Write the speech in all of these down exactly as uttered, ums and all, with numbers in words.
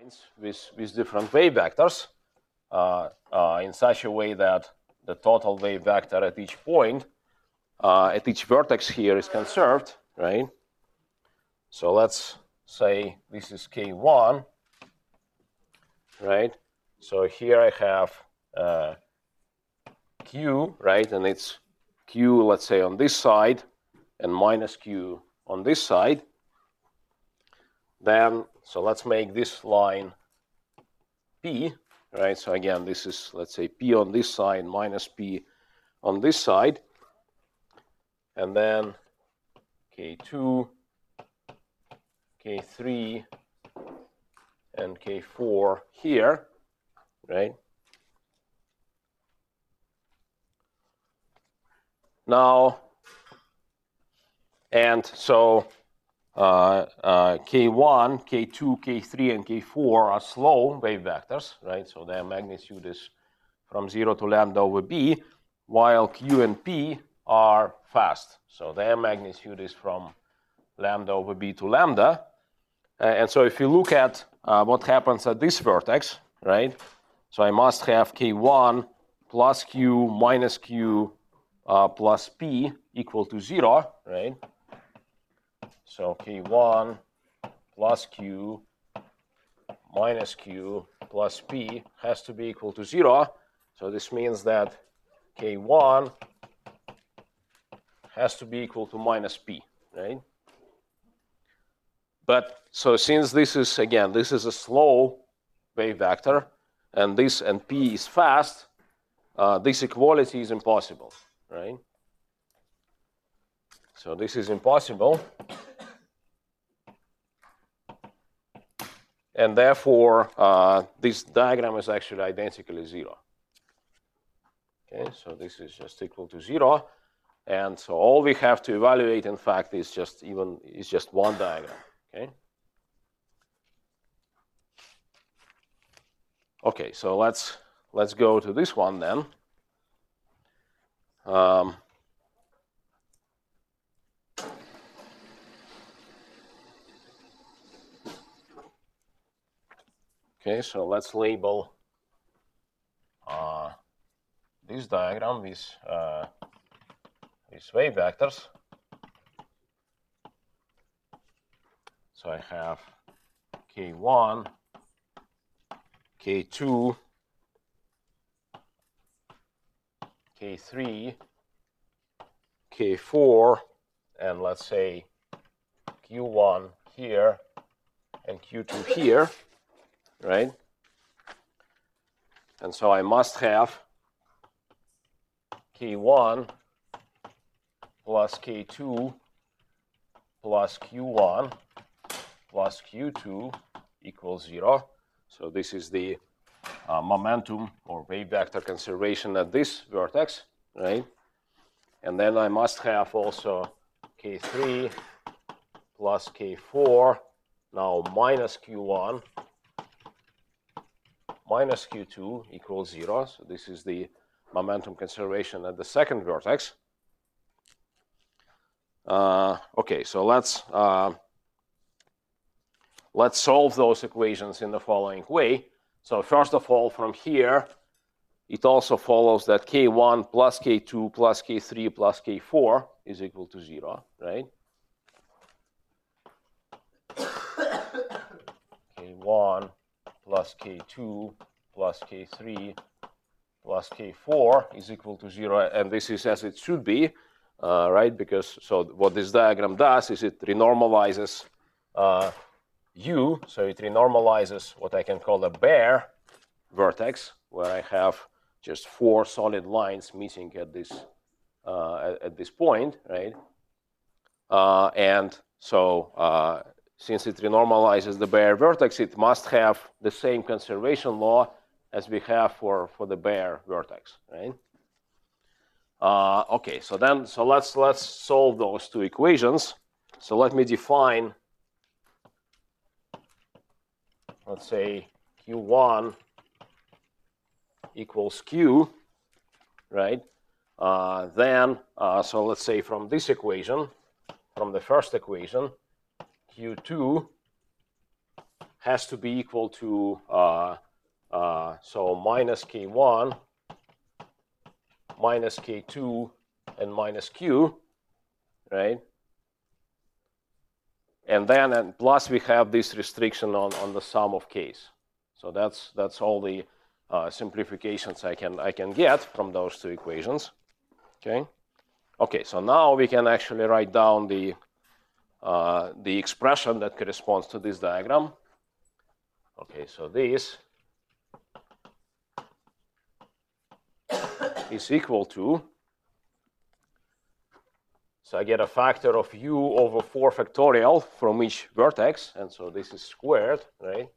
lines with, with different wave vectors uh, uh, in such a way that the total wave vector at each point, uh, at each vertex here is conserved, right? So let's say this is K one, right? So here I have uh, Q, right? And it's Q, let's say, on this side, and minus Q on this side. Then, so let's make this line P, right? So again, this is, let's say, P on this side minus P on this side. And then K two, K three, and K four here, right? Now, and so uh, uh, K one, K two, K three, and K four are slow wave vectors, right? So their magnitude is from zero to lambda over B, while Q and P are fast. So their magnitude is from lambda over B to lambda. Uh, and so if you look at uh, what happens at this vertex, right? So I must have K one plus Q minus Q uh, plus P equal to zero, right? So K one plus Q minus Q plus P has to be equal to zero. So this means that K one has to be equal to minus P, right? But so since this is, again, this is a slow wave vector, and this and P is fast, uh, this equality is impossible, right? So this is impossible. And therefore, uh, this diagram is actually identically zero. Okay, so this is just equal to zero. And so all we have to evaluate, in fact, is just even is just one diagram. Okay. Okay, so let's let's go to this one then. Um, okay, so let's label uh, this diagram with uh, these wave vectors. So I have K one, K two, K three, K four, and let's say Q one here and Q two here, right? And so I must have K one plus K two plus Q one plus Q two equals zero. So this is the uh, momentum or wave vector conservation at this vertex, right? And then I must have also K three plus K four, now minus Q one minus Q two equals zero. So this is the momentum conservation at the second vertex. Uh, okay, so let's uh, let's solve those equations in the following way. So first of all, from here, it also follows that K one plus K two plus K three plus K four is equal to zero, right? K one plus K two plus K three plus K four is equal to zero, and this is as it should be, uh, right? Because so what this diagram does is it renormalizes uh, U, so it renormalizes what I can call a bare vertex, where I have just four solid lines meeting at this uh, at, at this point, right? Uh, and so uh, since it renormalizes the bare vertex, it must have the same conservation law as we have for for the bare vertex, right? Uh, okay, so then so let's let's solve those two equations. So let me define, let's say Q one equals Q, right? Uh, then, uh, so let's say from this equation, from the first equation, Q two has to be equal to, uh, uh, so minus k one, minus k two, and minus q, right? And then, and plus we have this restriction on, on the sum of k's. So that's, that's all the uh, simplifications I can, I can get from those two equations, okay? Okay, so now we can actually write down the, uh, the expression that corresponds to this diagram. Okay, so this is equal to, so I get a factor of u over four factorial from each vertex, and so this is squared, right?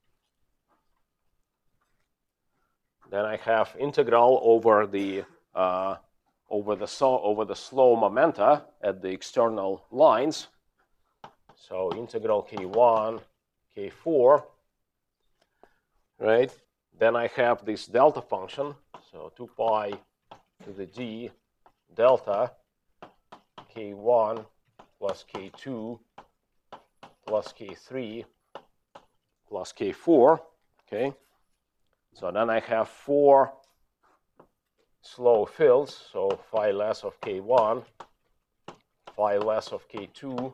Then I have integral over the uh, over the so over the slow momenta at the external lines. So integral k one, k four, right? Then I have this delta function, so two pi to the d delta k one plus k two plus k three plus k four, okay? So then I have four slow fills, so phi less of k one, phi less of k two,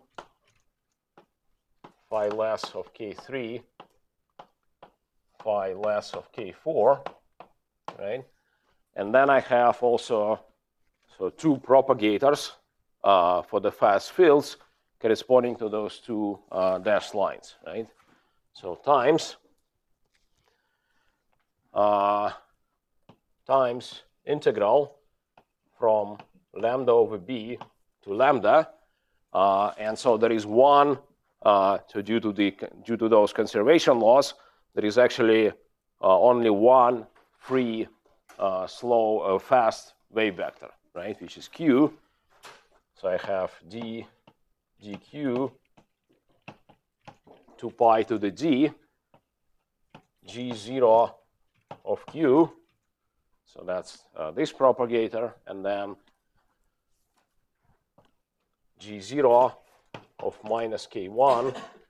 phi less of k three, phi less of k four, right? And then I have also, so two propagators uh, for the fast fills corresponding to those two uh, dashed lines, right? So times, uh, times integral from lambda over b to lambda, uh, and so there is one, uh, so due to, the, due to those conservation laws, there is actually uh, only one free uh, slow, uh, fast wave vector, right, which is q. So I have d dq two pi to the d g zero of q. So that's uh, this propagator, and then g zero of minus k one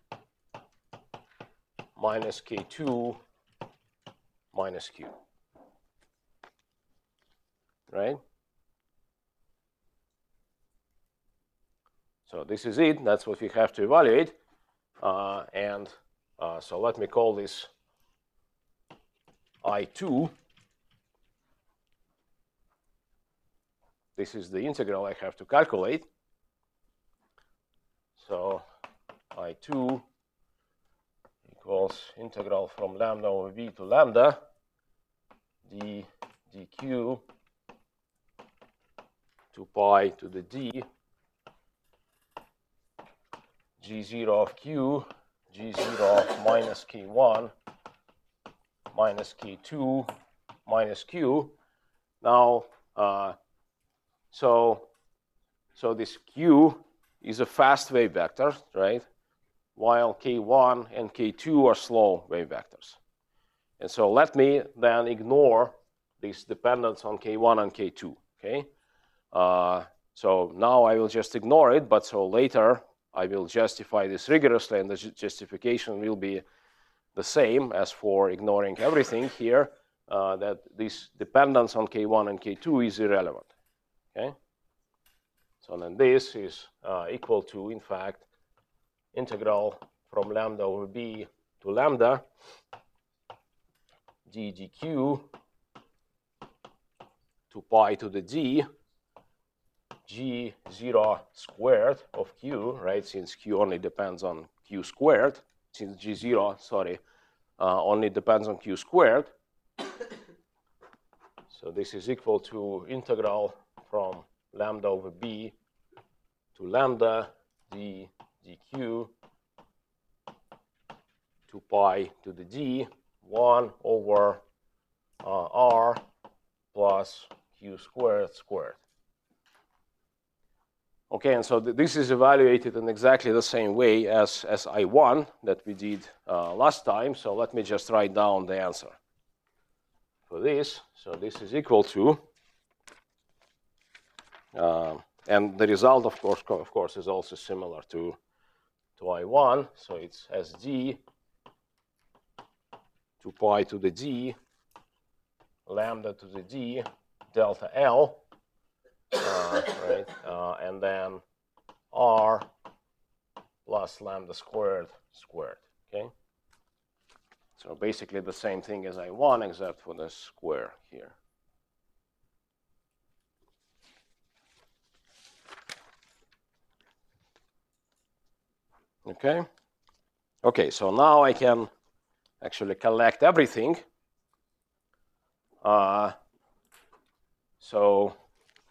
minus k two minus q, right? So this is it. That's what we have to evaluate. Uh, and uh, so let me call this I two. This is the integral I have to calculate. So I two equals integral from lambda over b to lambda d dq two pi to the d g zero of q, g zero of minus k one minus k two minus q. Now, uh, so, so this q is a fast wave vector, right? While k one and k two are slow wave vectors. And so let me then ignore this dependence on k one and k two, okay? Uh, so now I will just ignore it, but so later I will justify this rigorously, and the justification will be the same as for ignoring everything here, uh, that this dependence on k one and k two is irrelevant, okay? So then this is uh, equal to, in fact, integral from lambda over b to lambda d dq two pi to the d g zero squared of q, right, since q only depends on q squared, since g zero, sorry, uh, only depends on q squared. So this is equal to integral from lambda over b to lambda d dq two pi to the d one over uh, r plus q squared squared. Okay, and so th this is evaluated in exactly the same way as, as I one that we did uh, last time. So let me just write down the answer for this. So this is equal to, uh, and the result, of course, of course, is also similar to, to I one. So it's S D two pi to the d, lambda to the d, delta L, uh, right, uh, and then r plus lambda squared squared, okay? So basically the same thing as I one, except for the square here. Okay? Okay, so now I can actually collect everything. Uh, so,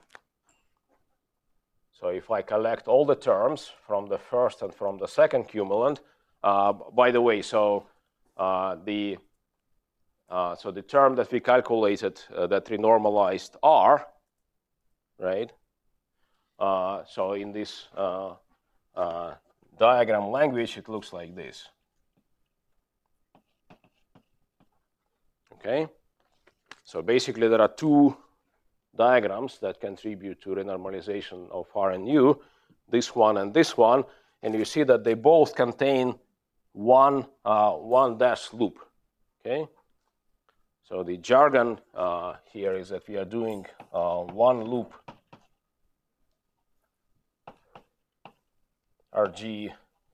so if I collect all the terms from the first and from the second cumulant, uh, by the way, so uh, the uh, so the term that we calculated uh, that renormalized R, right? Uh, so in this uh, uh, diagram language, it looks like this. Okay, so basically there are two diagrams that contribute to renormalization of R and U, this one and this one, and you see that they both contain one uh, one dash loop. Okay, so the jargon uh, here is that we are doing uh, one loop R G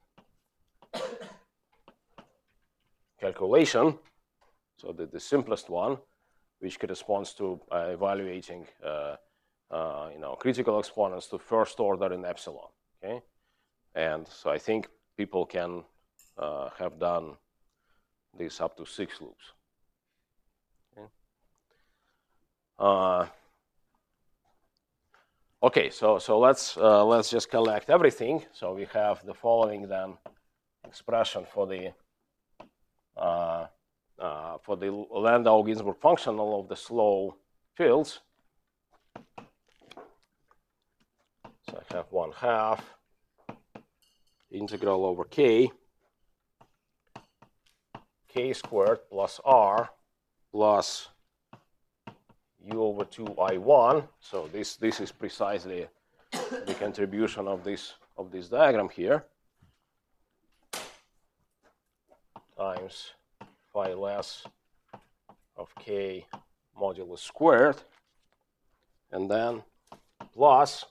calculation, so the, the simplest one, which corresponds to uh, evaluating uh, uh, you know, critical exponents to first order in epsilon. Okay, and so I think people can uh, have done this up to six loops. Okay, uh, okay so so let's uh, let's just collect everything. So we have the following then expression for the uh, uh, for the Landau-Ginzburg functional of the slow fields. So I have one half integral over k, k squared plus r plus u over two I one. So this this is precisely the contribution of this of this diagram here, times phi less of k modulus squared, and then plus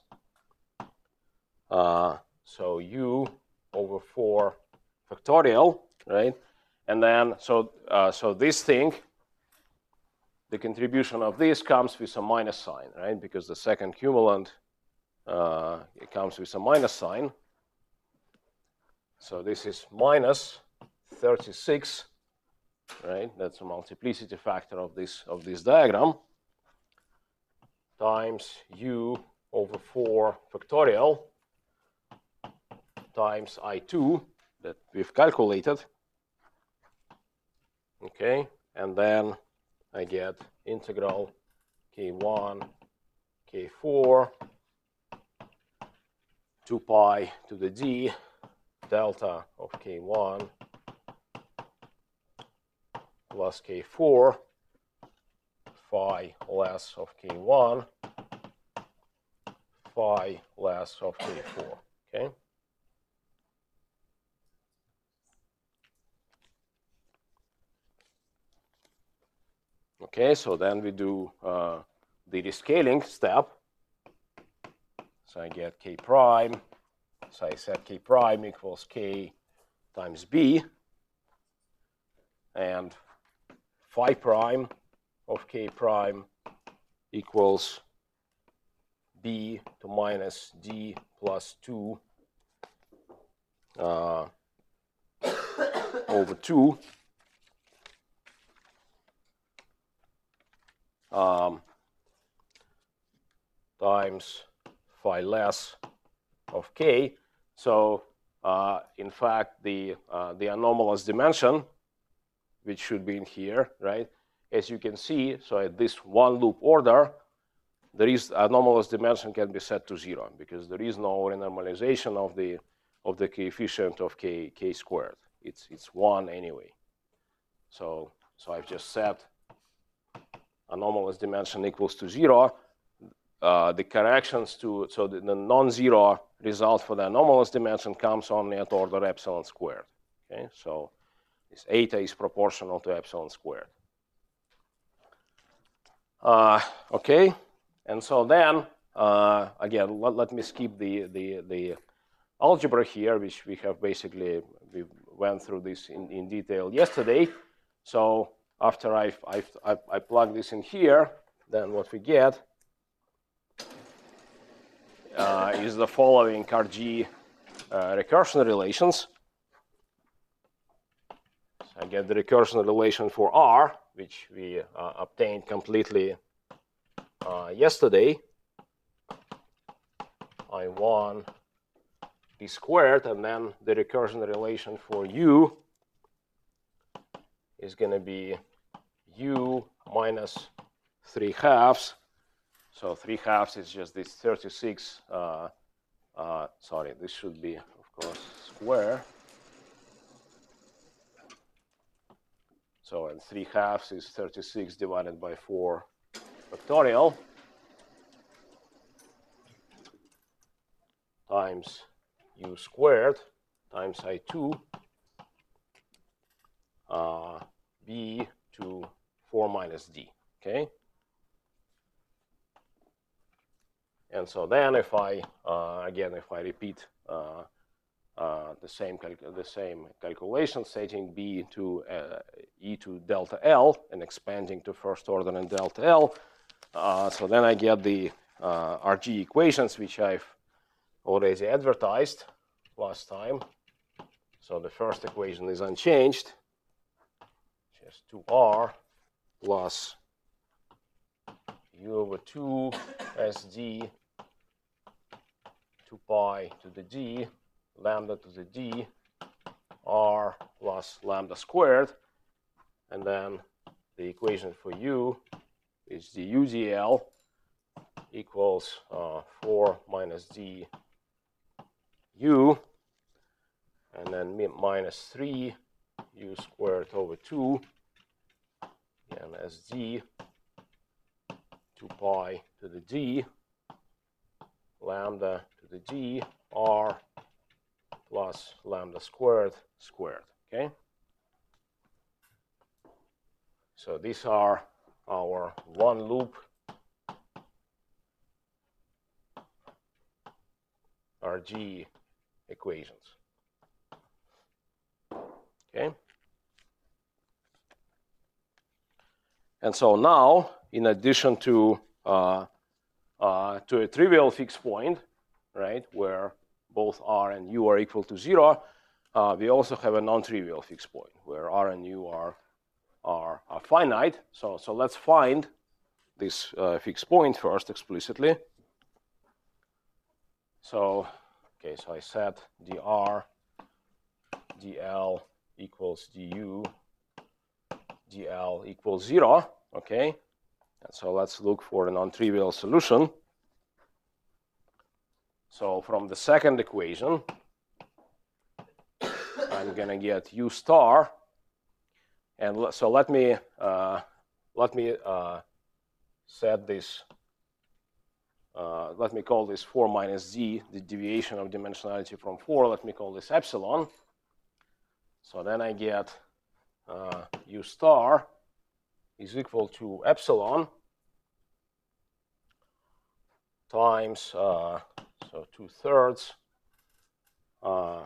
uh, so u over four factorial, right? And then so uh, so this thing, the contribution of this comes with a minus sign, right? Because the second cumulant uh, it comes with a minus sign. So this is minus thirty-six, right? That's a multiplicity factor of this of this diagram, times u over four factorial times I two that we've calculated. Okay, and then I get integral k one, k four, two pi to the d, delta of k one plus k four, phi less of k one, phi less of k four. Okay. Okay, so then we do uh, the rescaling step. So I get k prime. So I set k prime equals k times b, and phi prime of k prime equals b to minus d plus two uh, over two. Um, times phi less of k. So uh, in fact, the uh, the anomalous dimension, which should be in here, right? As you can see, so at this one loop order, there is anomalous dimension can be set to zero because there is no renormalization of the of the coefficient of k k squared. It's it's one anyway. So so I've just set anomalous dimension equals to zero. Uh, the corrections to, so the, the non-zero result for the anomalous dimension comes only at order epsilon squared. Okay, so this eta is proportional to epsilon squared. Uh, okay, and so then, uh, again, let, let me skip the, the, the algebra here, which we have basically, we went through this in, in detail yesterday. So after I've, I've, I've, I plug this in here, then what we get uh, is the following R G uh, recursion relations. So I get the recursion relation for R, which we uh, obtained completely uh, yesterday. I one b squared, and then the recursion relation for U is going to be U minus three halves. So three halves is just this thirty-six. Uh, uh, sorry, this should be, of course, square. So and three halves is thirty-six divided by four factorial times U squared times I two uh, b to four minus d. Okay. And so then, if I uh, again, if I repeat uh, uh, the same the same calculation, setting b to uh, e to delta L and expanding to first order and delta L, uh, so then I get the uh, R G equations, which I've already advertised last time. So the first equation is unchanged, just two R plus U over two S d two pi to the d, lambda to the d, R plus lambda squared. And then the equation for U is the U d L equals uh, four minus d U, and then minus three U squared over two, and S d two pi to the d, lambda to the d, R plus lambda squared squared. Okay. So these are our one loop R G equations. Okay. And so now, in addition to uh, uh, to a trivial fixed point, right, where both R and U are equal to zero, uh, we also have a non-trivial fixed point where R and U are are, are finite. So so let's find this uh, fixed point first explicitly. So okay, so I set dr dl equals du, dl equals zero. Okay, and so let's look for a non-trivial solution. So from the second equation, I'm going to get u star, and so let me uh, let me uh, set this. Uh, let me call this four minus z, the deviation of dimensionality from four. Let me call this epsilon. So then I get uh, u star is equal to epsilon times uh, so two thirds uh,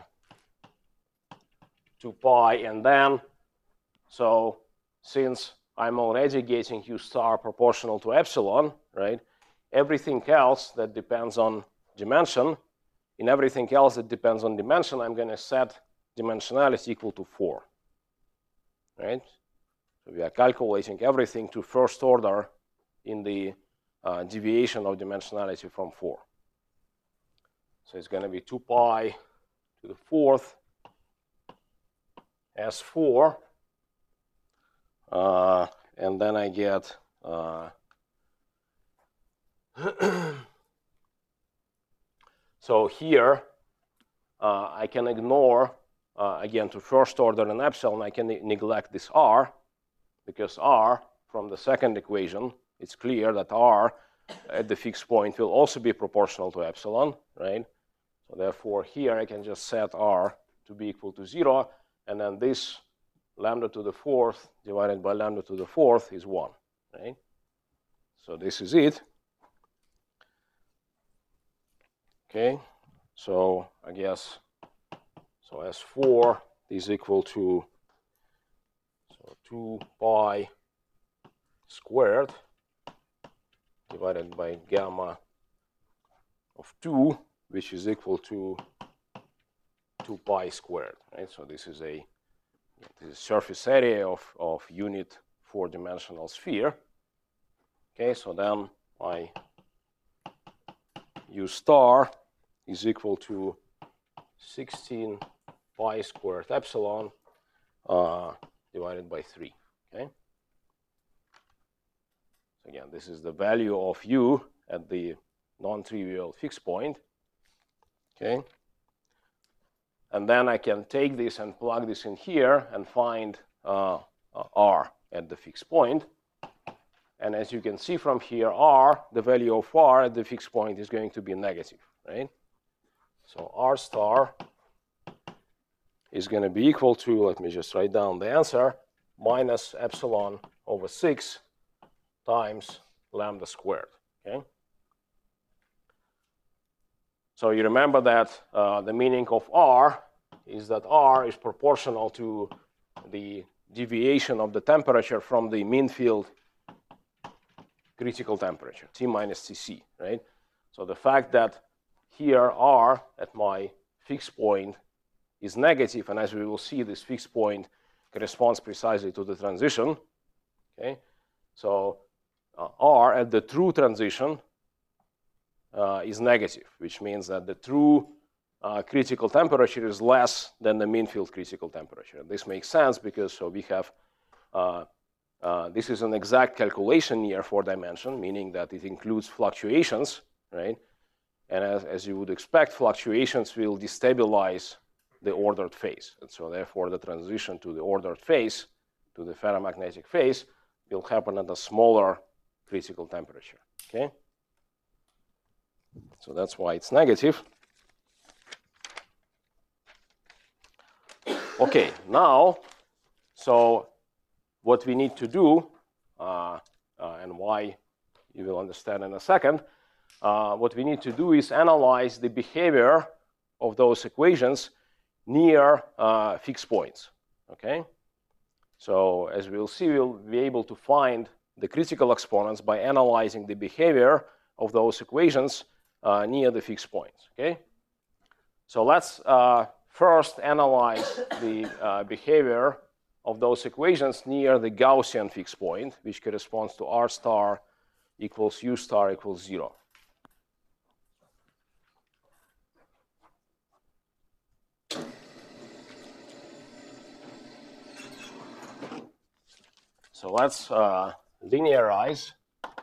two pi, and then so since I'm already getting u star proportional to epsilon, right? Everything else that depends on dimension, in everything else that depends on dimension, I'm going to set dimensionality equal to four, right? So we are calculating everything to first order in the uh, deviation of dimensionality from four. So it's going to be two pi to the fourth S four, uh, and then I get uh, so here uh, I can ignore uh, again to first order an epsilon. I can ne neglect this R, because R from the second equation, it's clear that R at the fixed point will also be proportional to epsilon, right? So therefore here I can just set R to be equal to zero, and then this lambda to the fourth divided by lambda to the fourth is one, right? So this is it. Okay, so I guess, so S four is equal to, so two pi squared divided by gamma of two, which is equal to two pi squared, right? So this is a this is surface area of, of unit four-dimensional sphere. Okay, so then my U star is equal to sixteen pi squared epsilon uh, divided by three. Okay. So again, this is the value of U at the non-trivial fixed point. Okay. And then I can take this and plug this in here and find uh, uh, R at the fixed point. And as you can see from here, R, the value of R at the fixed point is going to be negative, right? So R star is going to be equal to, let me just write down the answer, minus epsilon over six times lambda squared, okay? So you remember that uh, the meaning of R is that R is proportional to the deviation of the temperature from the mean field critical temperature, T minus T C, right? So the fact that here R at my fixed point is negative, and as we will see, this fixed point corresponds precisely to the transition, okay? So uh, R at the true transition uh, is negative, which means that the true uh, critical temperature is less than the mean field critical temperature. This makes sense because so we have uh, Uh, this is an exact calculation near four dimension, meaning that it includes fluctuations, right? And as, as you would expect, fluctuations will destabilize the ordered phase. And so therefore, the transition to the ordered phase, to the ferromagnetic phase, will happen at a smaller critical temperature, okay? So that's why it's negative. Okay, now, so what we need to do, uh, uh, and why you will understand in a second, uh, what we need to do is analyze the behavior of those equations near uh, fixed points, okay? So as we'll see, we'll be able to find the critical exponents by analyzing the behavior of those equations uh, near the fixed points, okay? So let's uh, first analyze the uh, behavior of those equations near the Gaussian fixed point, which corresponds to R star equals U star equals zero. So let's uh, linearize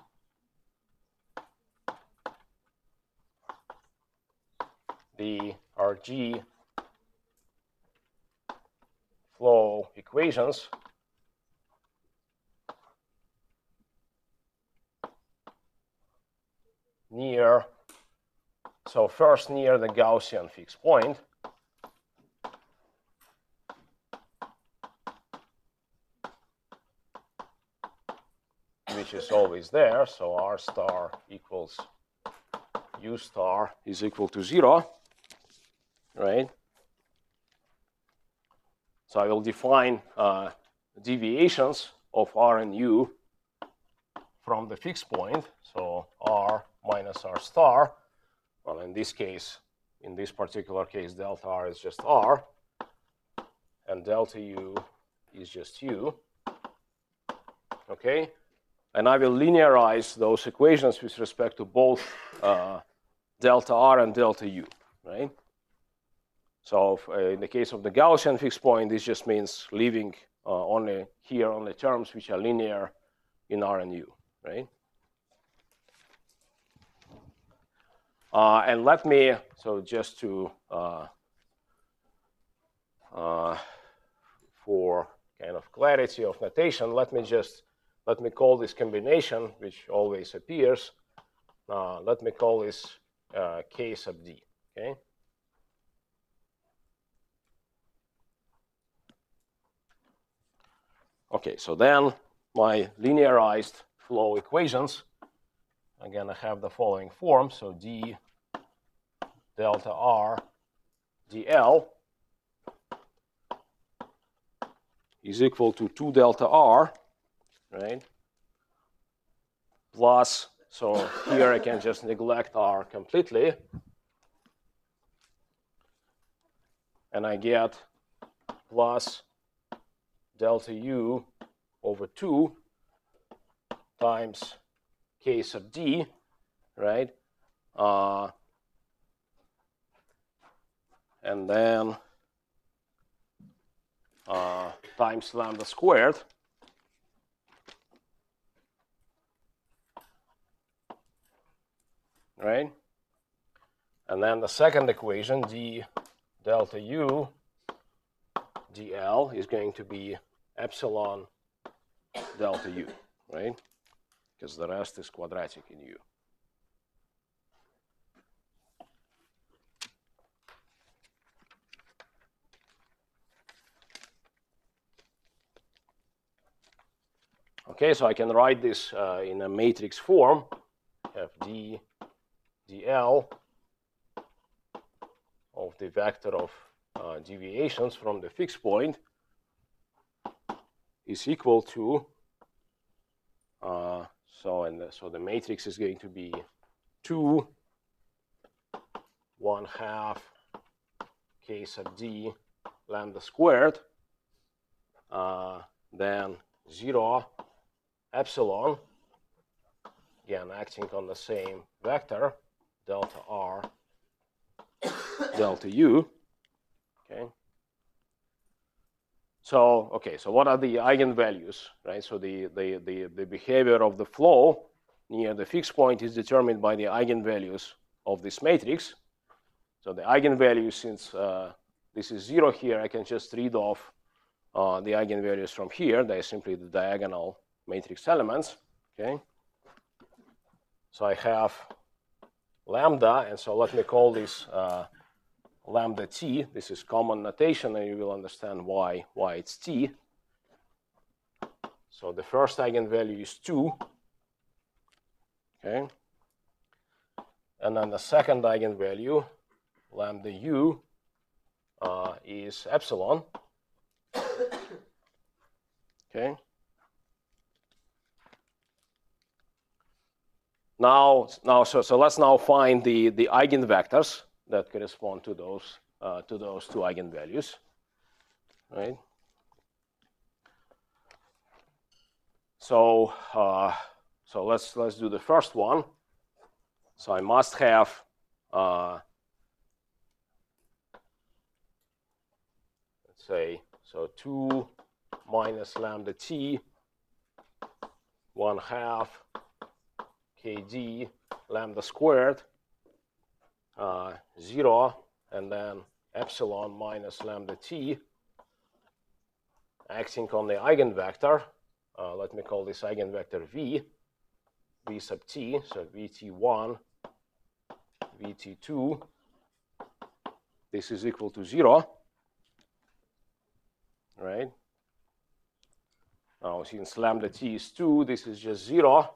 the R G flow equations near, so first near the Gaussian fixed point, which is always there, so R star equals U star is equal to zero, right? So I will define uh, deviations of R and U from the fixed point. So R minus R star, well, in this case, in this particular case, delta R is just R, and delta U is just U, okay? And I will linearize those equations with respect to both uh, delta R and delta U, right? So if, uh, in the case of the Gaussian fixed point, this just means leaving uh, only here only terms which are linear in R and U, right? Uh, and let me, so just to, uh, uh, for kind of clarity of notation, let me just, let me call this combination, which always appears, uh, let me call this uh, K sub D, okay? okay, so then my linearized flow equations are going to have the following form. So d delta r dl is equal to two delta r, right? Plus, so here I can just neglect r completely, and I get plus delta u over two times k sub d, right? Uh, and then uh, times lambda squared, right? And then the second equation, d delta u dl, is going to be epsilon delta u, right? Because the rest is quadratic in u. Okay, so I can write this uh, in a matrix form. Have d dl of the vector of uh, deviations from the fixed point is equal to, uh, so and the, so the matrix is going to be two, one half k sub d lambda squared, uh, then zero epsilon, again acting on the same vector, delta r delta u. Okay. So okay, so what are the eigenvalues, right? So the the the, the behavior of the flow near the fixed point is determined by the eigenvalues of this matrix. So the eigenvalues, since uh, this is zero here, I can just read off uh, the eigenvalues from here. They are simply the diagonal matrix elements. Okay. So I have lambda, and so let me call this uh, lambda t. This is common notation, and you will understand why why it's t. So the first eigenvalue is two. Okay. And then the second eigenvalue, lambda u, uh, is epsilon. Okay. Now, now, so so let's now find the the eigenvectors that correspond to those uh, to those two eigenvalues, right? So uh, so let's let's do the first one. So I must have uh, let's say so two minus lambda t, one half kd lambda squared, uh, zero, and then epsilon minus lambda t, acting on the eigenvector. Uh, let me call this eigenvector v, v sub t, so v t one, v t two. This is equal to zero, right? Now, since lambda t is two, this is just zero.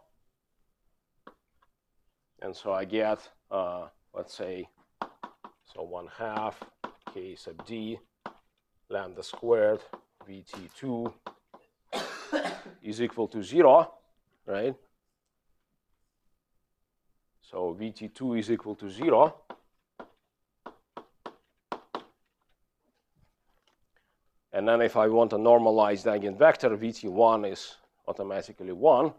And so I get, uh, let's say, so one half k sub d lambda squared v t two is equal to zero, right? So v t two is equal to zero. And then if I want a normalized eigenvector, v t one is automatically one.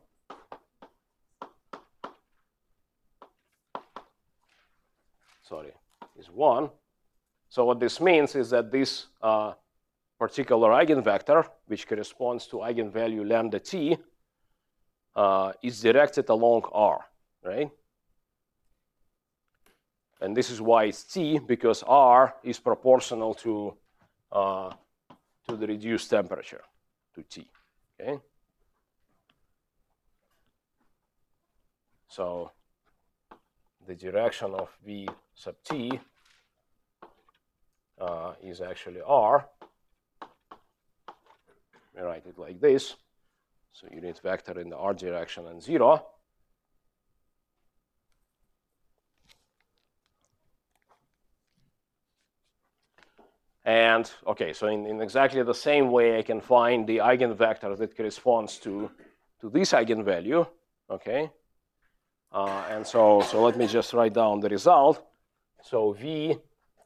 Sorry, is one. So what this means is that this uh, particular eigenvector, which corresponds to eigenvalue lambda t, uh, is directed along R, right? And this is why it's t, because R is proportional to uh, to the reduced temperature, to T, okay? So the direction of V sub T uh, is actually R, me write it like this. So unit vector in the r direction and zero. And okay, so in, in exactly the same way, I can find the eigenvector that corresponds to, to this eigenvalue. Okay. Uh, and so, so let me just write down the result. So V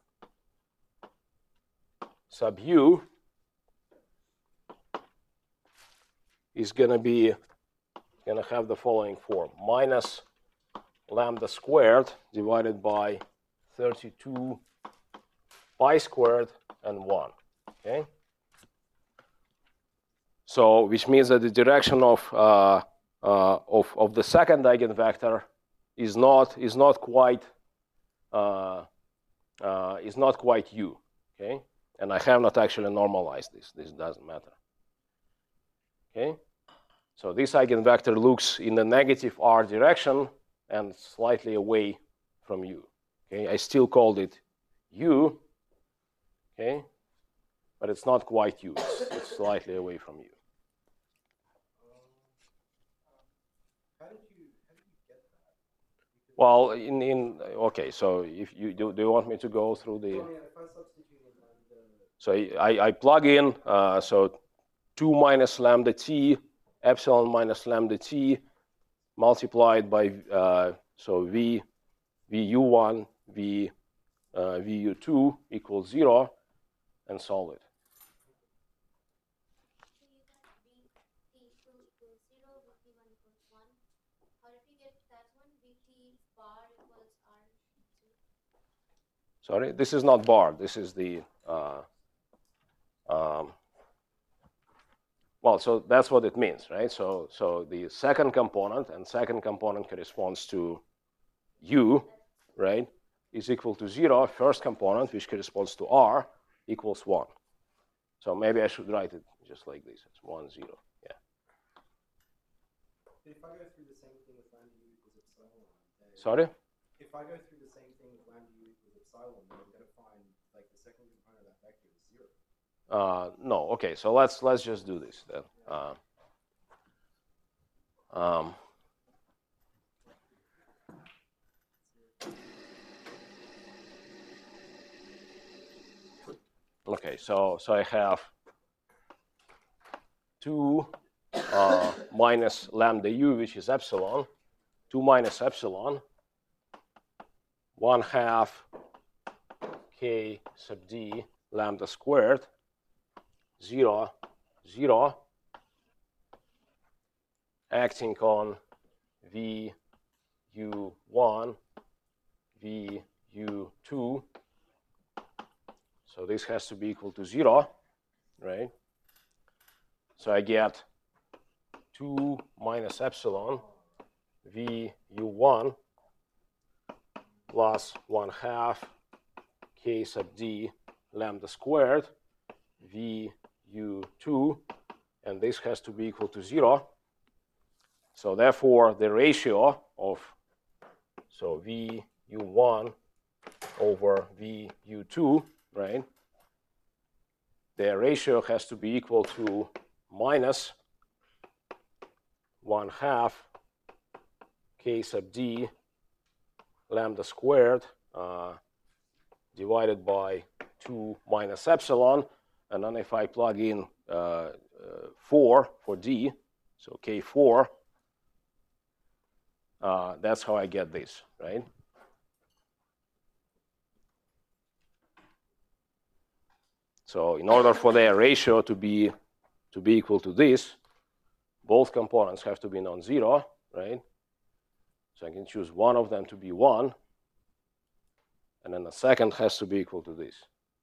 sub u is going to be going to have the following form: minus lambda squared divided by thirty-two pi squared and one. Okay. So, which means that the direction of uh, uh, of of the second eigenvector is not is not quite uh, uh, is not quite u. Okay, and I have not actually normalized this. This doesn't matter. Okay, so this eigenvector looks in the negative r direction and slightly away from u. Okay, I still called it u. Okay, but it's not quite u. It's, it's slightly away from u. Well, in, in okay, so if you do, do you want me to go through the? So I, I plug in uh, so two minus lambda t epsilon minus lambda t multiplied by uh, so v v u one v uh, v u two equals zero, and solve it. Sorry, this is not bar. This is the, uh, um, well, so that's what it means, right? So, so the second component, and second component corresponds to u, right, is equal to zero. First component, which corresponds to r, equals one. So maybe I should write it just like this. It's one, zero, yeah. If I go through the same thing with lambda u equals epsilon, then Sorry? If I go through the same thing with lambda u equals epsilon, then I'm going to find like the second component of that vector is zero. Uh, no. Okay. So let's let's just do this then. Uh, um, okay. So so I have two uh, minus lambda u, which is epsilon, two minus epsilon, one half k sub d lambda squared, zero, zero, acting on v u one, v u two. So this has to be equal to zero, right? So I get two minus epsilon v u one plus one half k sub d lambda squared v u two, and this has to be equal to zero. So therefore, the ratio of so v u one over v u two, right? The ratio has to be equal to minus one half k sub d lambda squared uh, divided by two minus epsilon, and then if I plug in uh, uh, four for d, so k four, uh, that's how I get this, right? So in order for their ratio to be to be equal to this, both components have to be non-zero, right? So I can choose one of them to be one, and then the second has to be equal to this,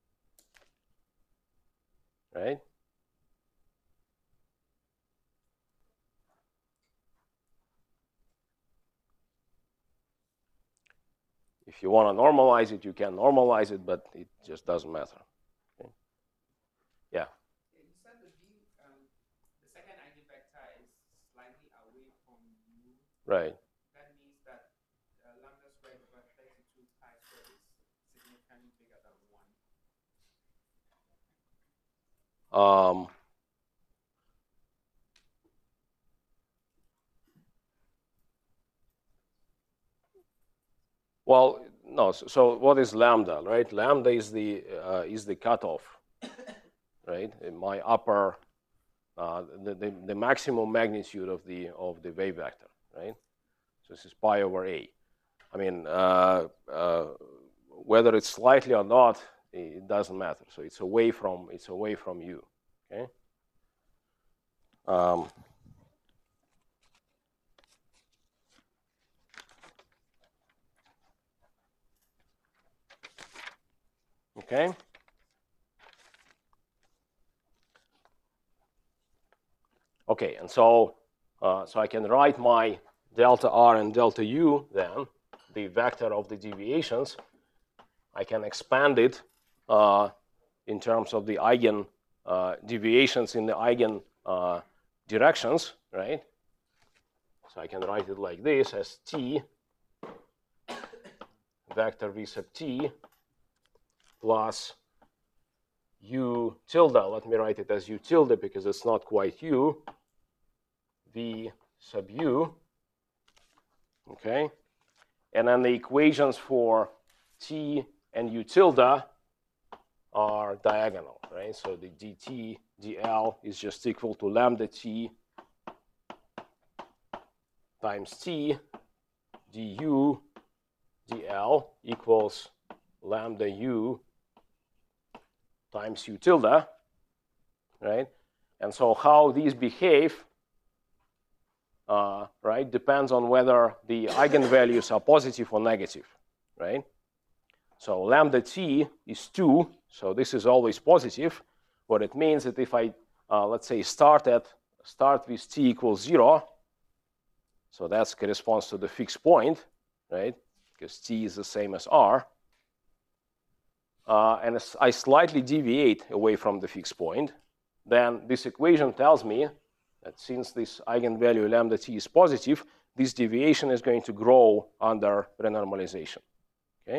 right? If you want to normalize it, you can normalize it, but it just doesn't matter. Okay? Yeah. You said the v, um, the second eigenvector is slightly away from u. Right. That means that uh, lambda squared over thirty-two pi squared is significantly bigger than one. Um, Well, no. So, so what is lambda, right? Lambda is the uh, is the cutoff, right? My upper, uh, the, the the maximum magnitude of the of the wave vector, right? So this is pi over a. I mean, uh, uh, whether it's slightly or not, it doesn't matter. So it's away from it's away from you. Okay. Um, okay. Okay, and so uh, so I can write my delta r and delta u then, the vector of the deviations. I can expand it uh, in terms of the eigen uh, deviations in the eigen uh, directions, right? So I can write it like this as t vector v sub t plus u tilde. Let me write it as u tilde because it's not quite u. V sub u. Okay, and then the equations for t and u tilde are diagonal, right? So the dt dl is just equal to lambda t times t du dl equals lambda u times u tilde, right? And so how these behave, uh, right, depends on whether the eigenvalues are positive or negative, right? So lambda t is two, so this is always positive. What it means that if I, uh, let's say, start at start with t equals zero, so that corresponds to the fixed point, right? Because t is the same as r. Uh, and I slightly deviate away from the fixed point, then this equation tells me that since this eigenvalue lambda t is positive, this deviation is going to grow under renormalization. Okay?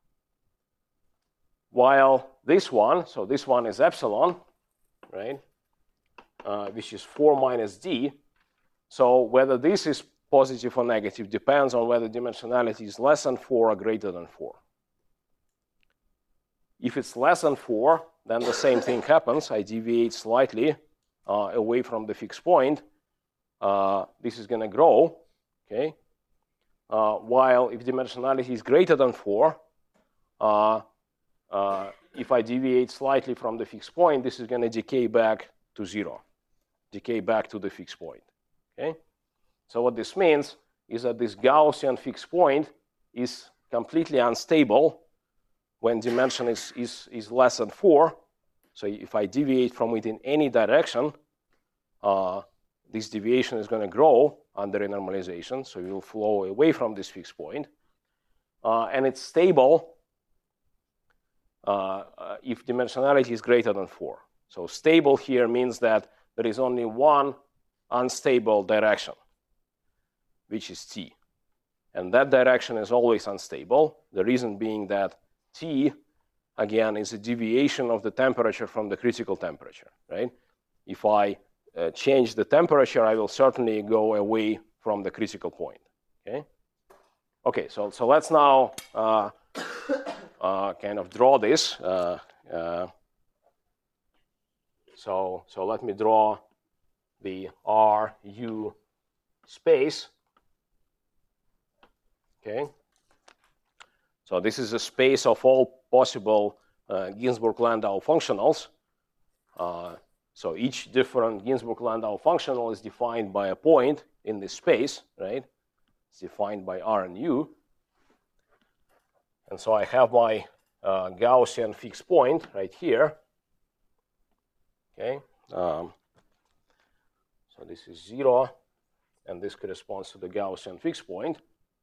While this one, so this one is epsilon, right, uh, which is four minus d. So whether this is positive or negative depends on whether dimensionality is less than four or greater than four. If it's less than four, then the same thing happens. I deviate slightly uh, away from the fixed point. Uh, this is going to grow, okay? Uh, while if dimensionality is greater than four, uh, uh, if I deviate slightly from the fixed point, this is going to decay back to zero, decay back to the fixed point, okay? So what this means is that this Gaussian fixed point is completely unstable when dimension is, is, is less than four. So if I deviate from it in any direction, uh, this deviation is going to grow under renormalization, so it will flow away from this fixed point. Uh, and it's stable uh, uh, if dimensionality is greater than four. So stable here means that there is only one unstable direction, which is t. And that direction is always unstable. The reason being that T, again, is a deviation of the temperature from the critical temperature, right? If I uh, change the temperature, I will certainly go away from the critical point, okay? Okay, so, so let's now uh, uh, kind of draw this. Uh, uh, so, so let me draw the R U space, okay? So this is a space of all possible uh, Ginzburg-Landau functionals. Uh, so each different Ginzburg-Landau functional is defined by a point in this space, right? It's defined by R and U. And so I have my uh, Gaussian fixed point right here. Okay. Um, so this is zero, and this corresponds to the Gaussian fixed point.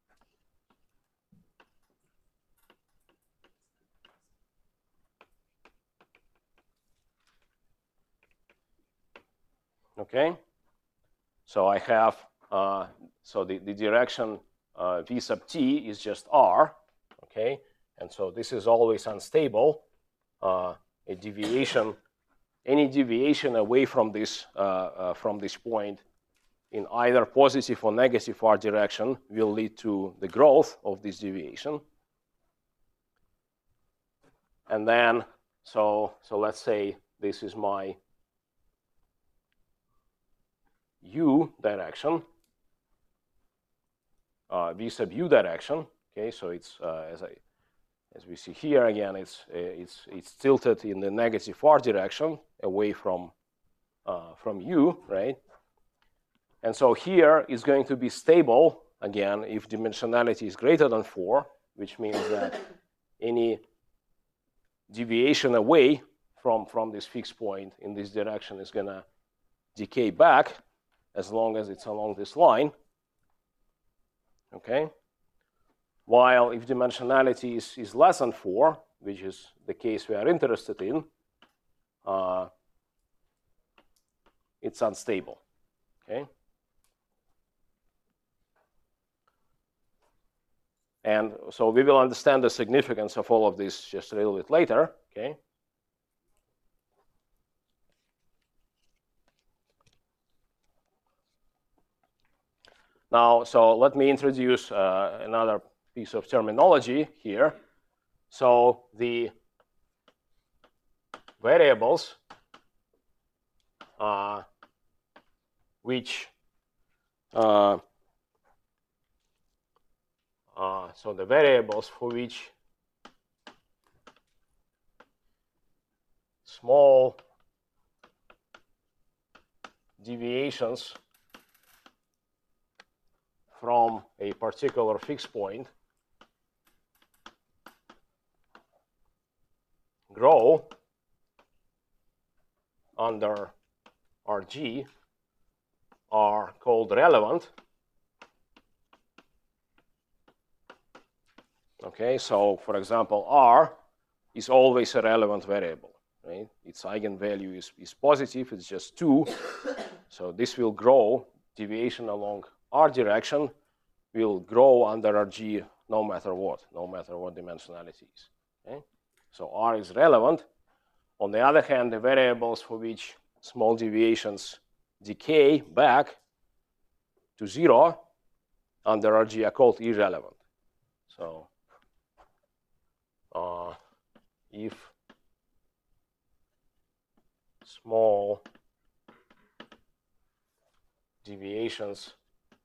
Okay, so I have, uh, so the, the direction uh, v sub t is just r, okay, and so this is always unstable. Uh, a deviation, any deviation away from this, uh, uh, from this point in either positive or negative r direction will lead to the growth of this deviation, and then, so, so let's say this is my u direction, uh, v sub u direction. Okay, so it's uh, as I as we see here again, it's uh, it's it's tilted in the negative r direction away from uh, from u, right? And so here is going to be stable again if dimensionality is greater than four, which means that any deviation away from from this fixed point in this direction is going to decay back as long as it's along this line. Okay. While if dimensionality is, is less than four, which is the case we are interested in, uh, it's unstable. Okay. And so we will understand the significance of all of this just a little bit later. Okay. Now, so let me introduce uh, another piece of terminology here. So the variables uh, which uh, uh, so the variables for which small deviations from a particular fixed point grow under R G are called relevant. Okay, so for example, R is always a relevant variable, right? Its eigenvalue is, is positive, it's just two. So this will grow, deviation along R direction will grow under R G no matter what, no matter what dimensionality is. Okay? So R is relevant. On the other hand, the variables for which small deviations decay back to zero under R G are called irrelevant. So uh, if small deviations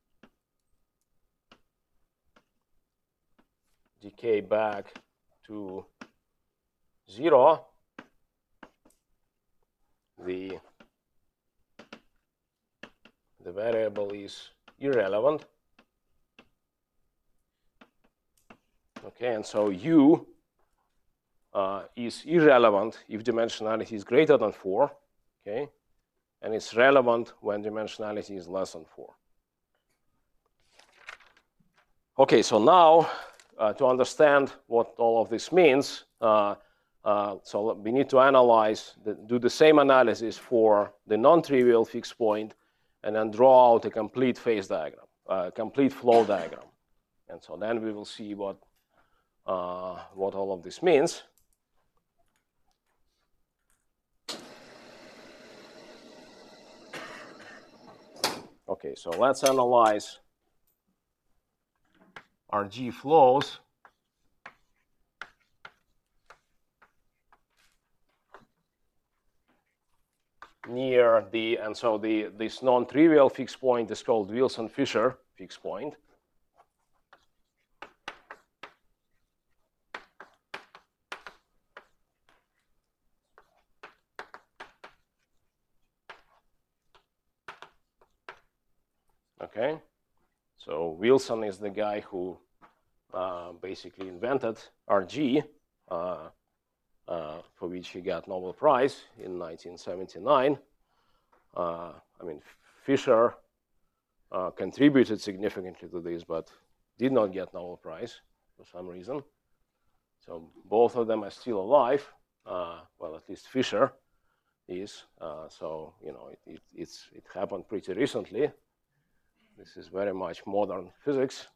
decay back to zero, the, the variable is irrelevant. Okay, and so u uh, is irrelevant if dimensionality is greater than four, okay, and it's relevant when dimensionality is less than four. Okay, so now uh, to understand what all of this means, uh, uh, so we need to analyze, the, do the same analysis for the non-trivial fixed point, and then draw out a complete phase diagram, uh, complete flow diagram. And so then we will see what uh, what all of this means. Okay, so let's analyze R G flows near the, and so the this non-trivial fixed point is called Wilson-Fisher fixed point. Okay, so Wilson is the guy who uh, basically invented R G, uh, uh, for which he got Nobel Prize in nineteen seventy-nine. Uh, I mean, Fisher uh, contributed significantly to this, but did not get Nobel Prize for some reason. So both of them are still alive. Uh, well, at least Fisher is. Uh, so you know, it, it, it's it happened pretty recently. This is very much modern physics.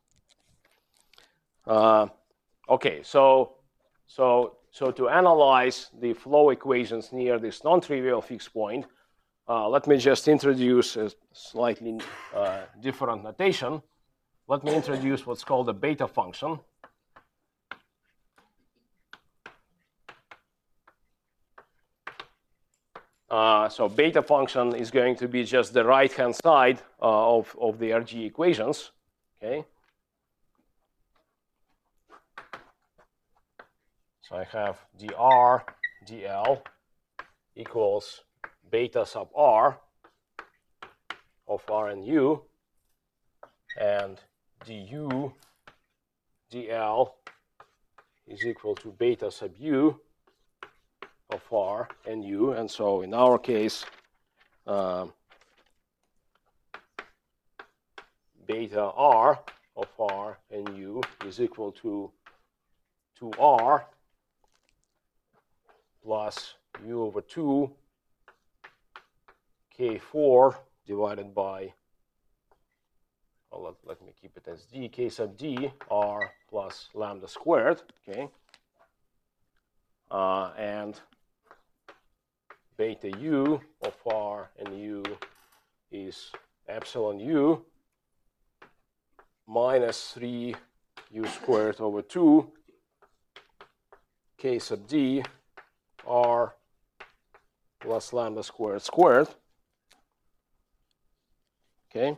Uh, okay, so so so to analyze the flow equations near this non-trivial fixed point, uh, let me just introduce a slightly uh, different notation. Let me introduce what's called a beta function. Uh, so beta function is going to be just the right-hand side uh, of, of the R G equations, okay? So I have dr dl equals beta sub r of r and u, and du dl is equal to beta sub u of r and u. And so in our case, um, beta r of r and u is equal to two r plus u over two k four divided by, well, let, let me keep it as d, k sub d r plus lambda squared, okay? Uh, and beta u of r and u is epsilon u minus three u squared over two k sub d r plus lambda squared squared, okay?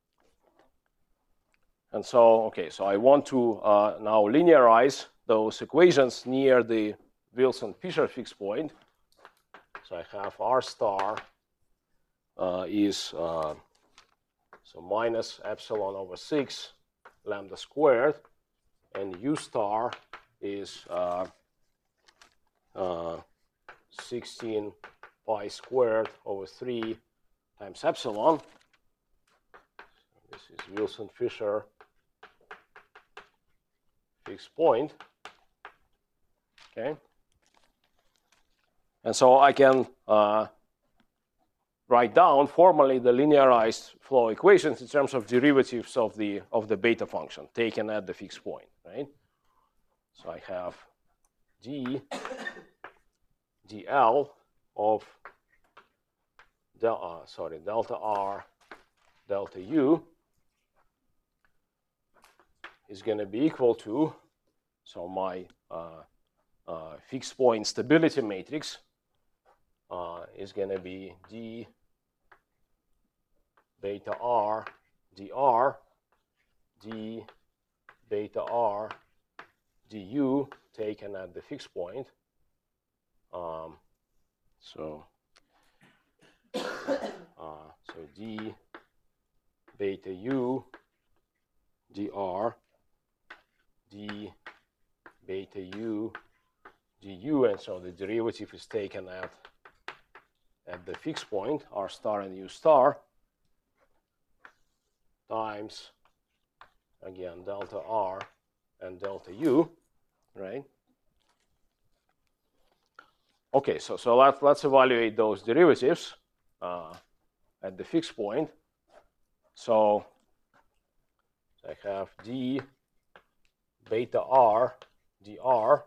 And so, okay, so I want to uh, now linearize those equations near the Wilson-Fisher fixed point. So I have r star uh, is uh, so minus epsilon over six lambda squared, and u star is uh, uh, sixteen pi squared over three times epsilon. So this is Wilson-Fisher fixed point, okay? And so I can uh, write down formally the linearized flow equations in terms of derivatives of the of the beta function taken at the fixed point, right? So I have d dl of del, uh, sorry delta r delta u is going to be equal to, so my uh, uh, fixed point stability matrix uh, is going to be d beta r dr d beta r du taken at the fixed point. Um, so uh, so d beta u dr d beta u du, and so the derivative is taken at at the fixed point r star and u star times again delta r and delta u, right? Okay, so so let's let's evaluate those derivatives uh, at the fixed point. So I have d beta r dr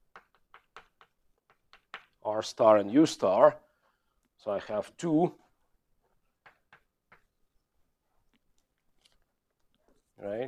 r star and u star. So I have two, right?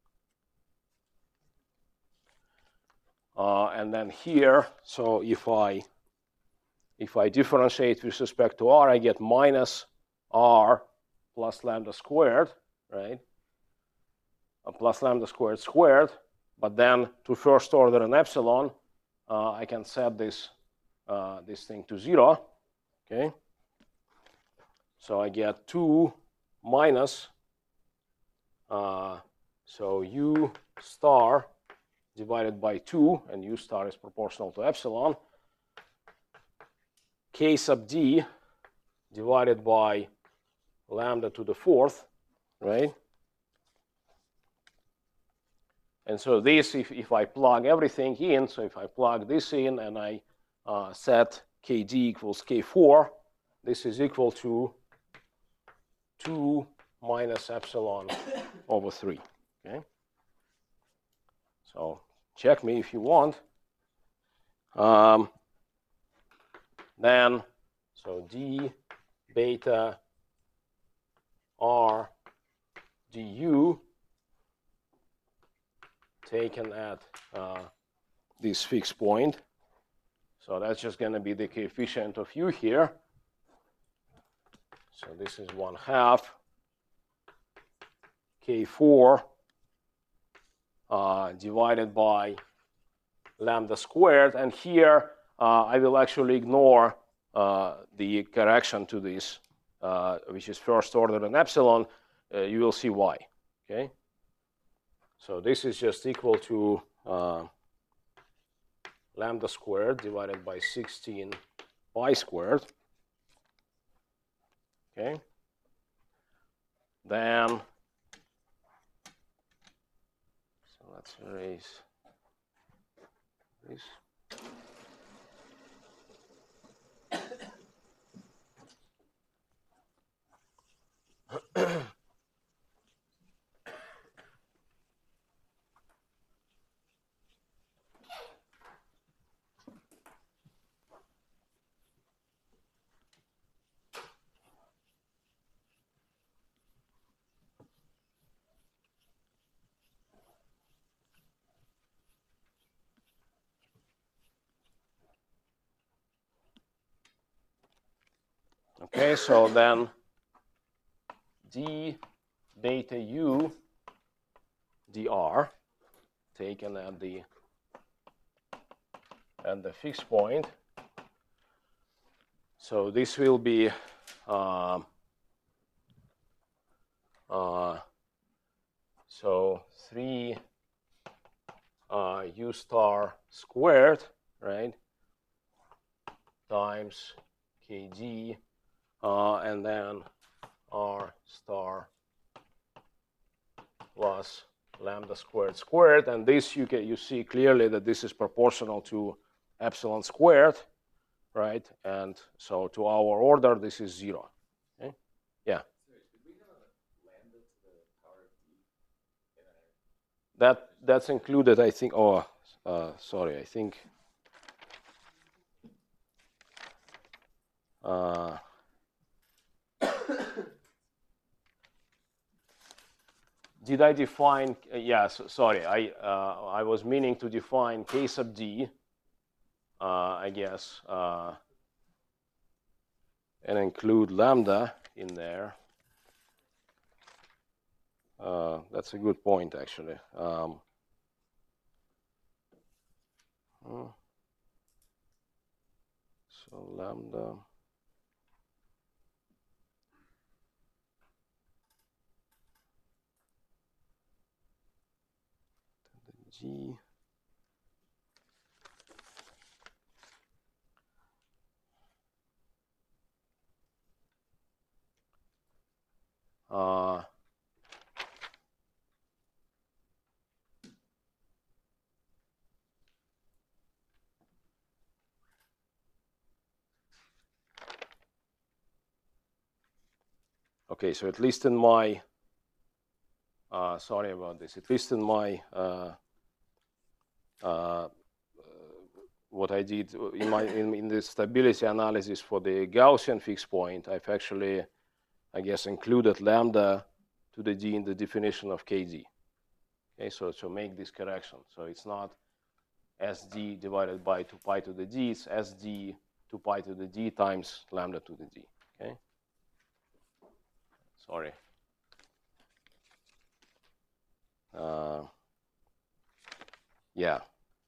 Uh, and then here, so if I if I differentiate with respect to r, I get minus r plus lambda squared, right? Uh, plus lambda squared squared. But then to first order an epsilon, uh, I can set this uh, this thing to zero. Okay. So I get two minus uh, so u star divided by two, and u star is proportional to epsilon, k sub d divided by lambda to the fourth, right? And so this, if, if I plug everything in, so if I plug this in and I uh, set kd equals k four, this is equal to two minus epsilon over three, okay? So check me if you want. Um, then, so d beta r du taken at uh, this fixed point. So that's just going to be the coefficient of u here. So this is one half k four uh, divided by lambda squared. And here uh, I will actually ignore uh, the correction to this, uh, which is first order and epsilon. Uh, you will see why. Okay. So this is just equal to uh, lambda squared divided by sixteen pi squared. Okay. Then, so let's erase this. Okay, so then d beta u dr taken at the at the fixed point. So this will be uh, uh, so three uh, u star squared, right, times kg, uh, and then r star plus lambda squared squared, and this you can you see clearly that this is proportional to epsilon squared, right? And so to our order, this is zero. Okay? Yeah. Sorry, did we have a lambda to the power of d in our... That that's included, I think. Oh, uh, sorry, I think. Uh, did I define? Uh, yes. Yeah, so, sorry, I uh, I was meaning to define k sub d. Uh, I guess, uh, and include lambda in there. Uh, that's a good point, actually. Um, so lambda. G. Uh, okay, so at least in my, uh, sorry about this, at least in my, uh, uh, what I did in my in, in the stability analysis for the Gaussian fixed point, I've actually, I guess, included lambda to the d in the definition of kd. Okay, so to make this correction, so it's not sd divided by two pi to the d, it's sd two pi to the d times lambda to the d. Okay, sorry. Uh, yeah.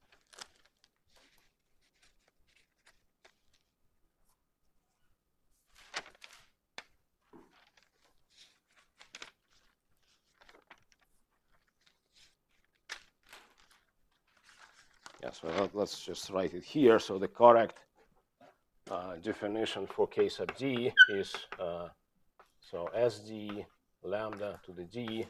Yeah, so let's just write it here. So the correct uh, definition for k sub d is uh, so sd lambda to the d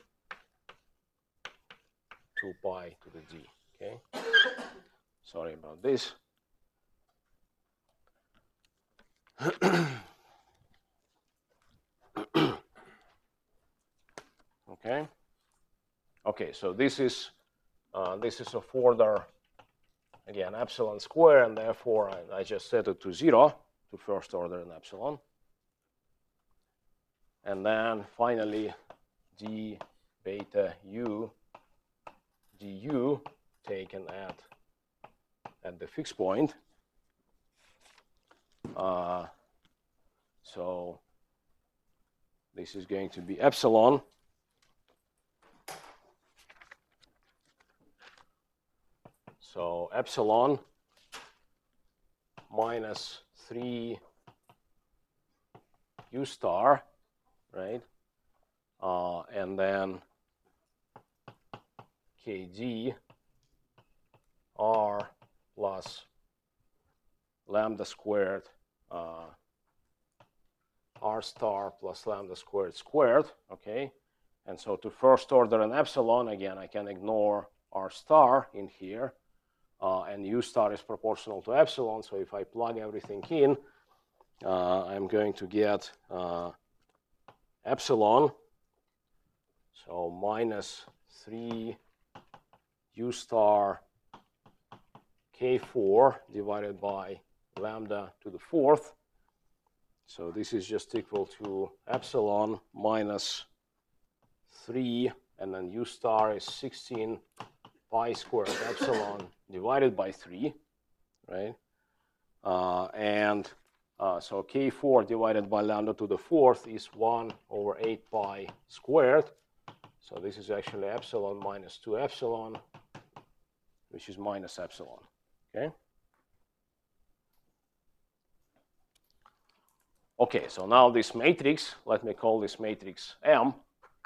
two pi to the d. Okay. Sorry about this. Okay. Okay. So this is uh, this is of order, again, epsilon square, and therefore I, I just set it to zero to first order in epsilon. And then finally, d beta u du taken at at the fixed point. Uh, so this is going to be epsilon. So epsilon minus three u star, right? Uh, and then kg r plus lambda squared uh, r star plus lambda squared squared, okay? And so to first order an epsilon, again, I can ignore r star in here, uh, and u star is proportional to epsilon, so if I plug everything in, uh, I'm going to get uh, epsilon, so minus three u star k four divided by lambda to the fourth. So this is just equal to epsilon minus three, and then u star is sixteen pi squared epsilon divided by three, right? Uh, and uh, so k four divided by lambda to the fourth is one over eight pi squared. So this is actually epsilon minus two epsilon, which is minus epsilon, okay? Okay, so now this matrix, let me call this matrix M,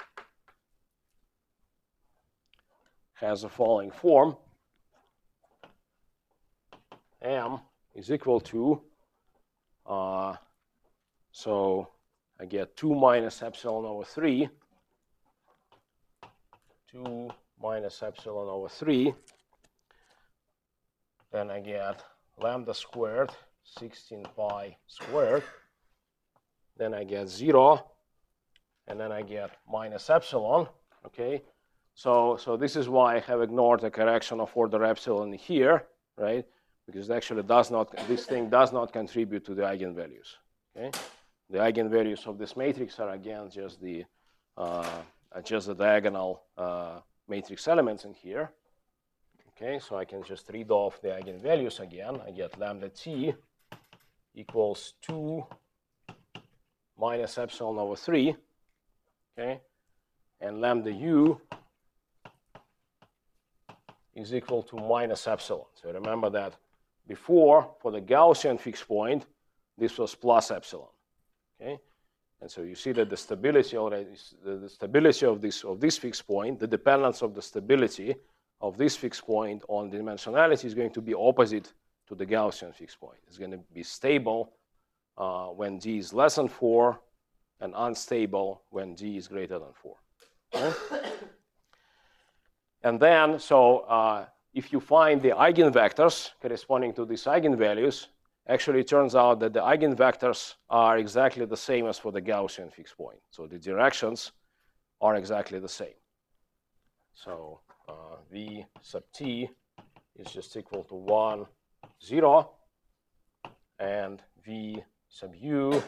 has the following form. M is equal to, uh, so I get two minus epsilon over three, two minus epsilon over three, then I get lambda squared, sixteen pi squared, then I get zero, and then I get minus epsilon, okay? So, so this is why I have ignored the correction of order epsilon here, right? Because it actually does not, this thing does not contribute to the eigenvalues, okay? The eigenvalues of this matrix are again just the, uh, just the diagonal uh, matrix elements in here, okay? So I can just read off the eigenvalues again. I get lambda t equals two minus epsilon over three, okay? And lambda u is equal to minus epsilon. So remember that before, for the Gaussian fixed point, this was plus epsilon, okay? And so you see that the stability already, the, the stability of this, of this fixed point, the dependence of the stability of this fixed point on dimensionality is going to be opposite to the Gaussian fixed point. It's going to be stable uh, when d is less than four, and unstable when d is greater than four. Okay? And then, so uh, if you find the eigenvectors corresponding to these eigenvalues, actually it turns out that the eigenvectors are exactly the same as for the Gaussian fixed point. So the directions are exactly the same. So uh, v sub t is just equal to one, zero, and v sub u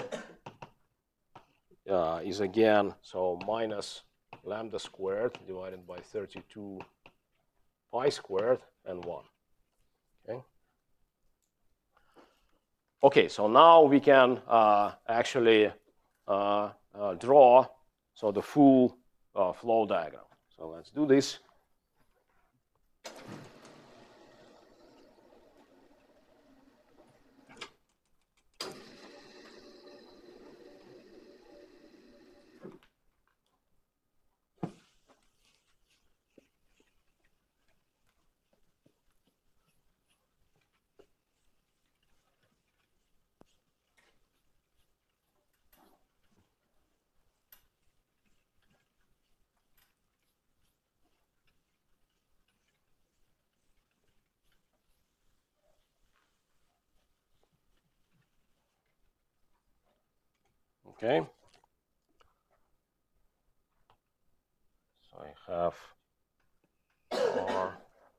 uh, is again, so minus lambda squared divided by thirty-two pi squared and one, okay? Okay, so now we can uh, actually uh, uh, draw, so the full uh, flow diagram. So let's do this. Okay. So I have R,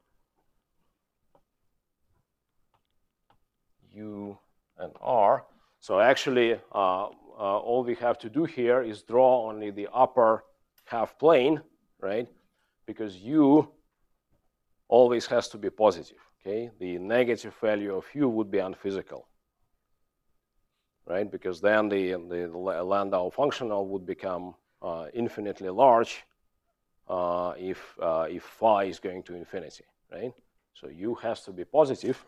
U, and R. So actually, uh, uh, all we have to do here is draw only the upper half plane, right? Because U always has to be positive, okay? The negative value of U would be unphysical, right? Because then the, the, the Landau functional would become uh, infinitely large uh, if, uh, if phi is going to infinity, right? So u has to be positive.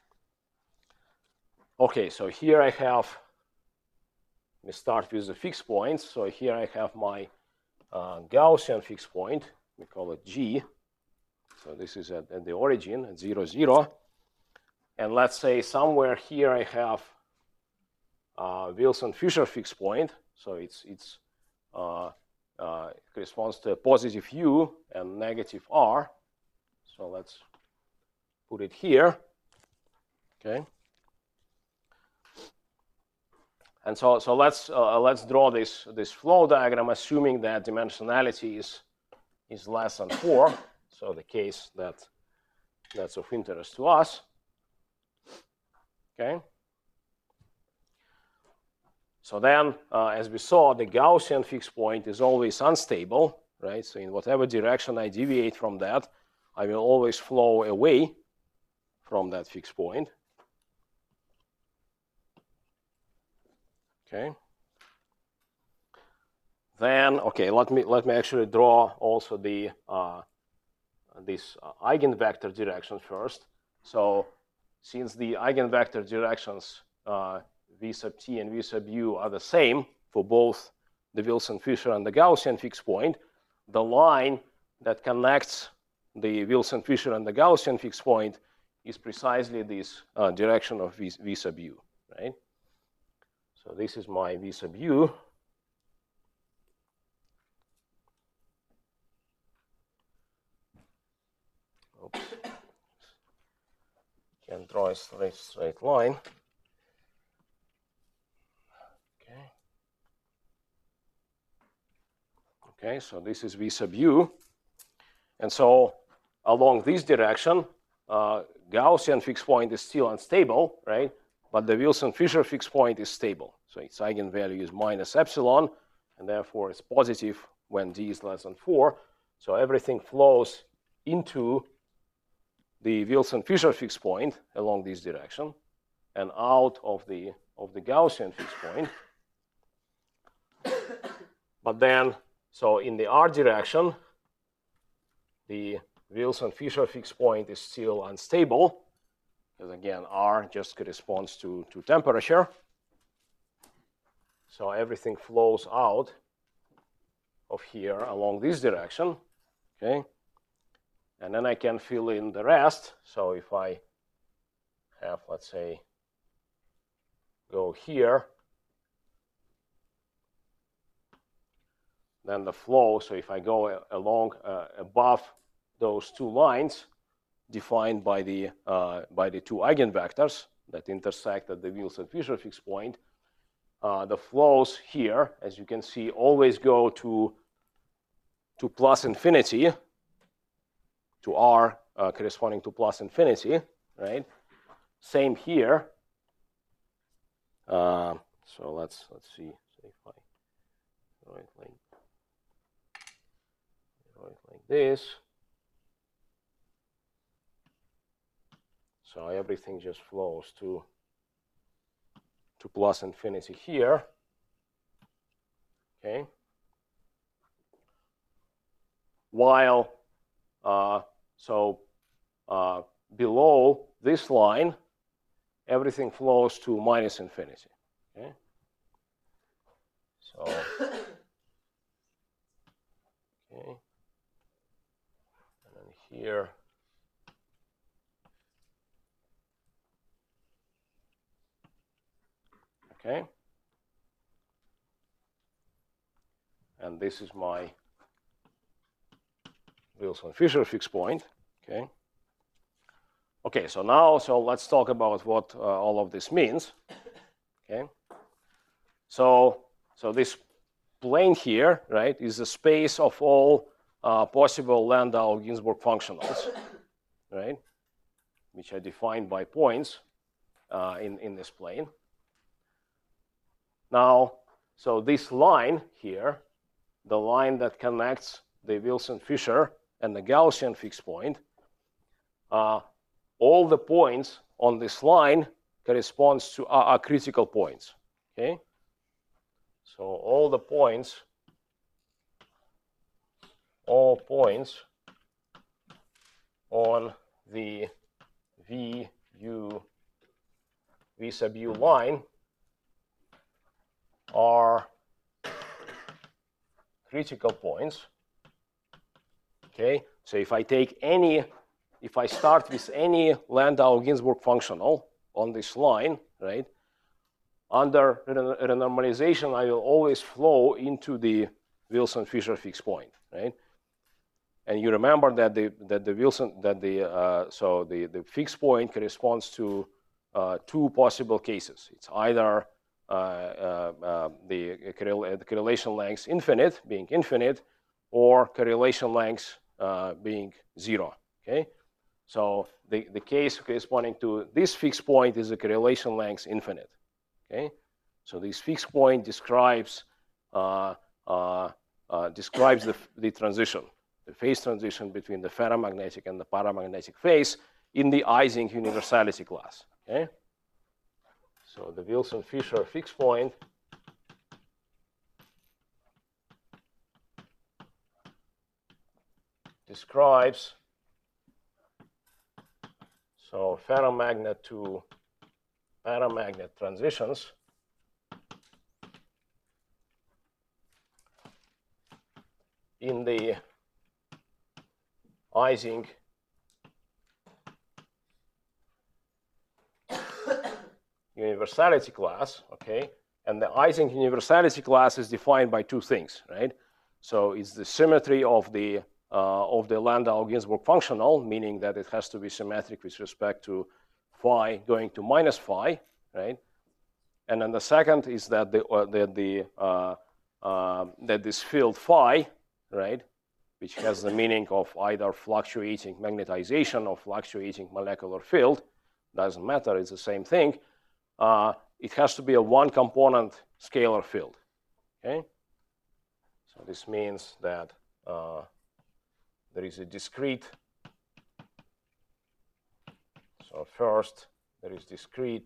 Okay, so here I have, we start with the fixed points. So here I have my uh, Gaussian fixed point. We call it G. So this is at, at the origin, at zero, zero. And let's say somewhere here I have uh, Wilson-Fisher fixed point. So it's, it's uh, uh, it corresponds to a positive u and negative r. So let's put it here. Okay. And so, so let's uh, let's draw this this flow diagram, assuming that dimensionality is is less than four. So the case that that's of interest to us. Okay. So then, uh, as we saw, the Gaussian fixed point is always unstable, right? So in whatever direction I deviate from that, I will always flow away from that fixed point. Okay. Then, okay, let me let me actually draw also the uh, this uh, eigenvector direction first. So, since the eigenvector directions uh, v sub t and v sub u are the same for both the Wilson-Fisher and the Gaussian fixed point, the line that connects the Wilson-Fisher and the Gaussian fixed point is precisely this uh, direction of v, v sub u, right? So this is my v sub u. Oops. Can't draw a straight, straight line. Okay. Okay, so this is v sub u. And so along this direction, uh, Gaussian fixed point is still unstable, right? But the Wilson-Fisher fixed point is stable. So its eigenvalue is minus epsilon, and therefore it's positive when d is less than four. So everything flows into the Wilson-Fisher fixed point along this direction and out of the, of the Gaussian fixed point. But then, so in the r direction, the Wilson-Fisher fixed point is still unstable, because again, r just corresponds to, to temperature. So everything flows out of here along this direction, okay? And then I can fill in the rest. So if I have, let's say, go here, then the flow, so if I go along uh, above those two lines defined by the, uh, by the two eigenvectors that intersect at the Wilson-Fisher fixed point, uh, the flows here, as you can see, always go to, to plus infinity, to r uh, corresponding to plus infinity, right? Same here. Uh, so let's let's see. So if I draw it like, draw it like this, so everything just flows to to plus infinity here. Okay. While uh, so uh, below this line, everything flows to minus infinity. Okay. So okay, and then here. Okay. And this is my Wilson-Fisher fixed point. Okay. Okay, so now, so let's talk about what uh, all of this means. Okay. So, so this plane here, right, is the space of all uh, possible Landau-Ginzburg functionals, right, which are defined by points uh, in, in this plane. Now, so this line here, the line that connects the Wilson-Fisher and the Gaussian fixed point, uh, all the points on this line corresponds to are, are critical points. Okay, so all the points, all points on the V U V sub U line are critical points. Okay, so if I take any, if I start with any Landau-Ginzburg functional on this line, right, under renormalization, I will always flow into the Wilson-Fisher fixed point, right? And you remember that the that the Wilson that the uh, so the the fixed point corresponds to uh, two possible cases. It's either uh, uh, uh, the, correl the correlation length infinite, being infinite, or correlation length uh, being zero. Okay, so the the case corresponding to this fixed point is the correlation length infinite. Okay, so this fixed point describes uh, uh, uh, describes the the transition. The phase transition between the ferromagnetic and the paramagnetic phase in the Ising universality class. Okay? So the Wilson-Fisher fixed point describes so ferromagnet to paramagnet transitions in the Ising universality class, okay? And the Ising universality class is defined by two things, right? So it's the symmetry of the uh, of the Landau-Ginzburg functional, meaning that it has to be symmetric with respect to phi going to minus phi, right? And then the second is that the uh, that the uh, uh, that this field phi, right, which has the meaning of either fluctuating magnetization or fluctuating molecular field, doesn't matter, it's the same thing. Uh, it has to be a one-component scalar field, okay? So this means that uh, there is a discrete, so first there is discrete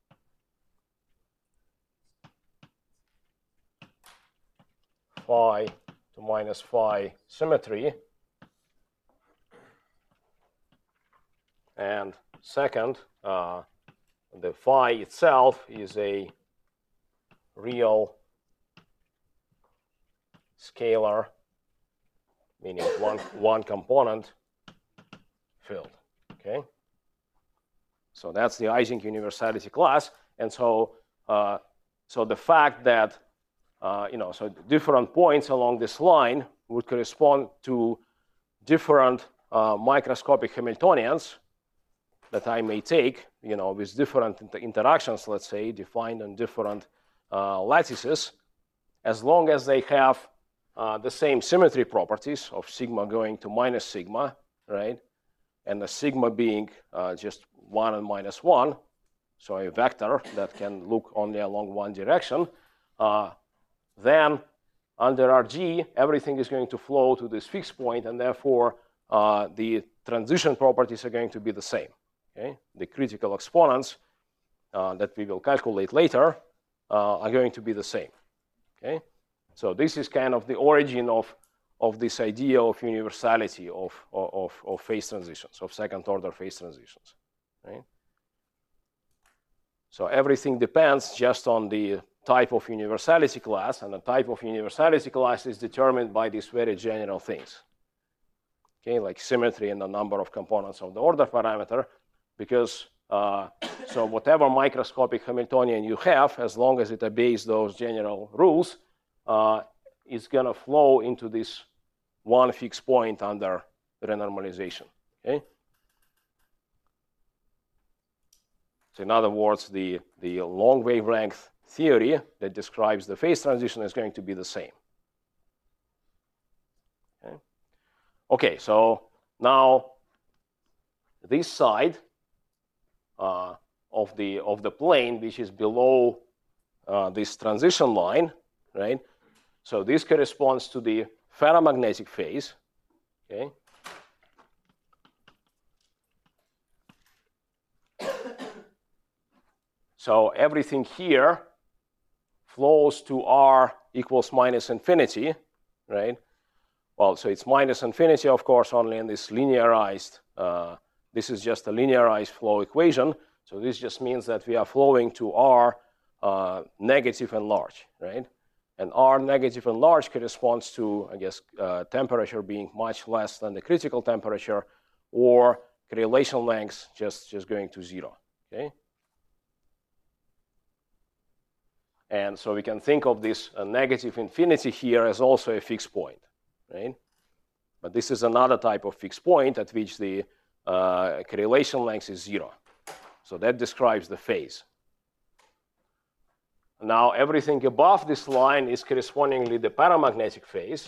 phi to minus phi symmetry, and second, uh, the phi itself is a real scalar, meaning one one component field. Okay, so that's the Ising universality class, and so uh, so the fact that Uh, you know, so different points along this line would correspond to different uh, microscopic Hamiltonians that I may take, you know, with different inter interactions, let's say, defined on different uh, lattices, as long as they have uh, the same symmetry properties of sigma going to minus sigma, right? And the sigma being uh, just one and minus one, so a vector that can look only along one direction. Uh, then under R G, everything is going to flow to this fixed point, and therefore uh, the transition properties are going to be the same. Okay? The critical exponents uh, that we will calculate later uh, are going to be the same. Okay? So this is kind of the origin of, of this idea of universality of, of, of phase transitions, of second-order phase transitions. Right? So everything depends just on the type of universality class, and the type of universality class is determined by these very general things, okay, like symmetry and the number of components of the order parameter, because uh, so whatever microscopic Hamiltonian you have, as long as it obeys those general rules, uh, is going to flow into this one fixed point under renormalization. Okay. So in other words, the, the long wavelength theory that describes the phase transition is going to be the same. Okay, okay, so now this side uh, of the of the plane, which is below uh, this transition line, right? So this corresponds to the ferromagnetic phase. Okay. So everything here flows to r equals minus infinity, right? Well, so it's minus infinity, of course, only in this linearized, uh, this is just a linearized flow equation. So this just means that we are flowing to r uh, negative and large, right? And r negative and large corresponds to, I guess, uh, temperature being much less than the critical temperature, or correlation length just, just going to zero, okay? And so we can think of this uh, negative infinity here as also a fixed point, right? But this is another type of fixed point at which the uh, correlation length is zero. So that describes the phase. Now everything above this line is correspondingly the paramagnetic phase.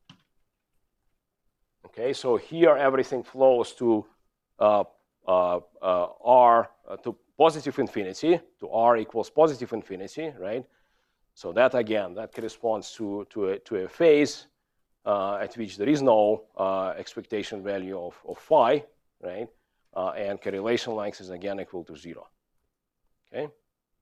Okay, so here everything flows to uh, uh, uh, r uh, to positive infinity, to r equals positive infinity, right? So that again, that corresponds to to a, to a phase uh, at which there is no uh, expectation value of, of phi, right? Uh, and correlation length is again equal to zero. Okay.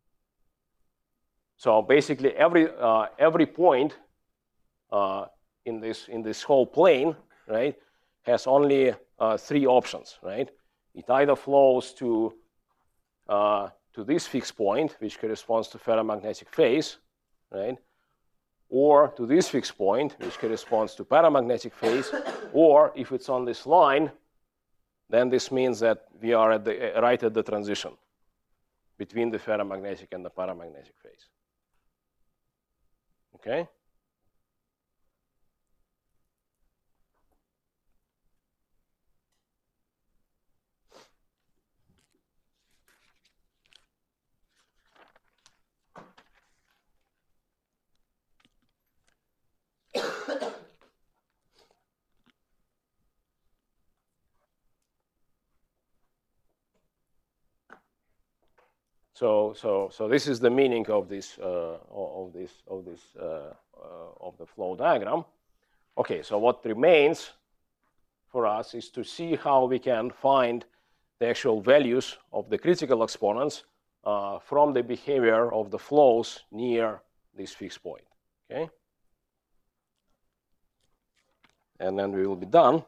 So basically, every uh, every point uh, in this in this whole plane, right, has only uh, three options, right? It either flows to uh, to this fixed point, which corresponds to ferromagnetic phase, right, or to this fixed point, which corresponds to paramagnetic phase, or if it's on this line, then this means that we are at the right at the transition between the ferromagnetic and the paramagnetic phase. Okay? So, so, so this is the meaning of this, uh, of this, of this, uh, uh, of the flow diagram. Okay, so what remains for us is to see how we can find the actual values of the critical exponents uh, from the behavior of the flows near this fixed point. Okay, and then we will be done.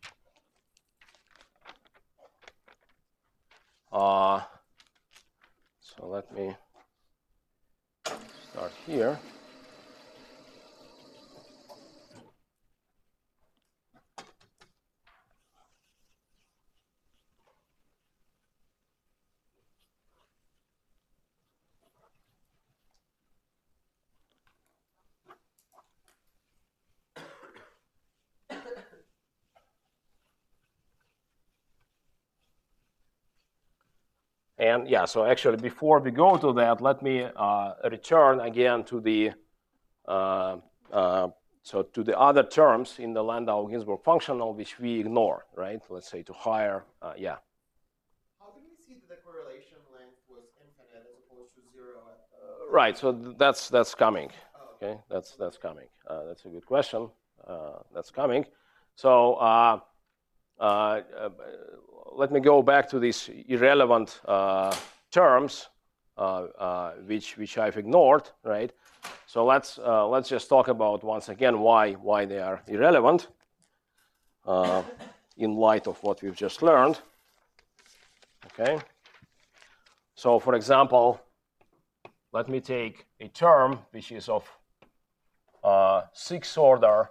Uh, so let me start here. And yeah, so actually before we go to that, let me uh, return again to the uh, uh, so to the other terms in the Landau-Ginzburg functional which we ignore, right? Let's say to higher, uh, yeah. How did we see that the correlation length was infinite as opposed to zero? At the... uh, right. So th that's that's coming. Oh, okay. That's that's coming. Uh, that's a good question. Uh, that's coming. So. Uh, uh, uh, let me go back to these irrelevant uh, terms, uh, uh, which which I've ignored, right? So let's uh, let's just talk about once again why why they are irrelevant uh, in light of what we've just learned. Okay. So for example, let me take a term which is of uh, sixth order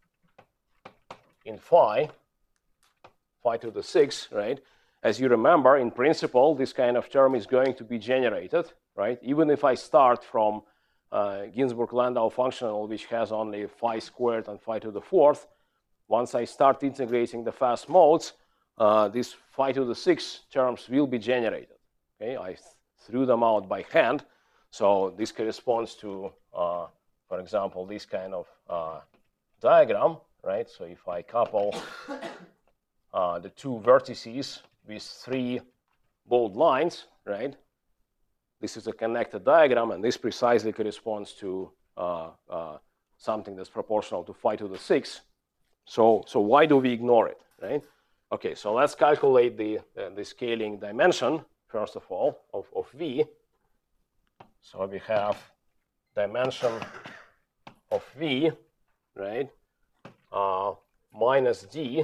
in phi. Phi to the sixth, right? As you remember, in principle, this kind of term is going to be generated, right? Even if I start from uh, Ginzburg-Landau functional, which has only phi squared and phi to the fourth, once I start integrating the fast modes, uh, these phi to the sixth terms will be generated. Okay, I th threw them out by hand, so this corresponds to, uh, for example, this kind of uh, diagram, right? So if I couple Uh, the two vertices with three bold lines, right? This is a connected diagram, and this precisely corresponds to uh, uh, something that's proportional to phi to the sixth. So, so why do we ignore it, right? Okay, so let's calculate the, uh, the scaling dimension, first of all, of, of V. So we have dimension of V, right, uh, minus D,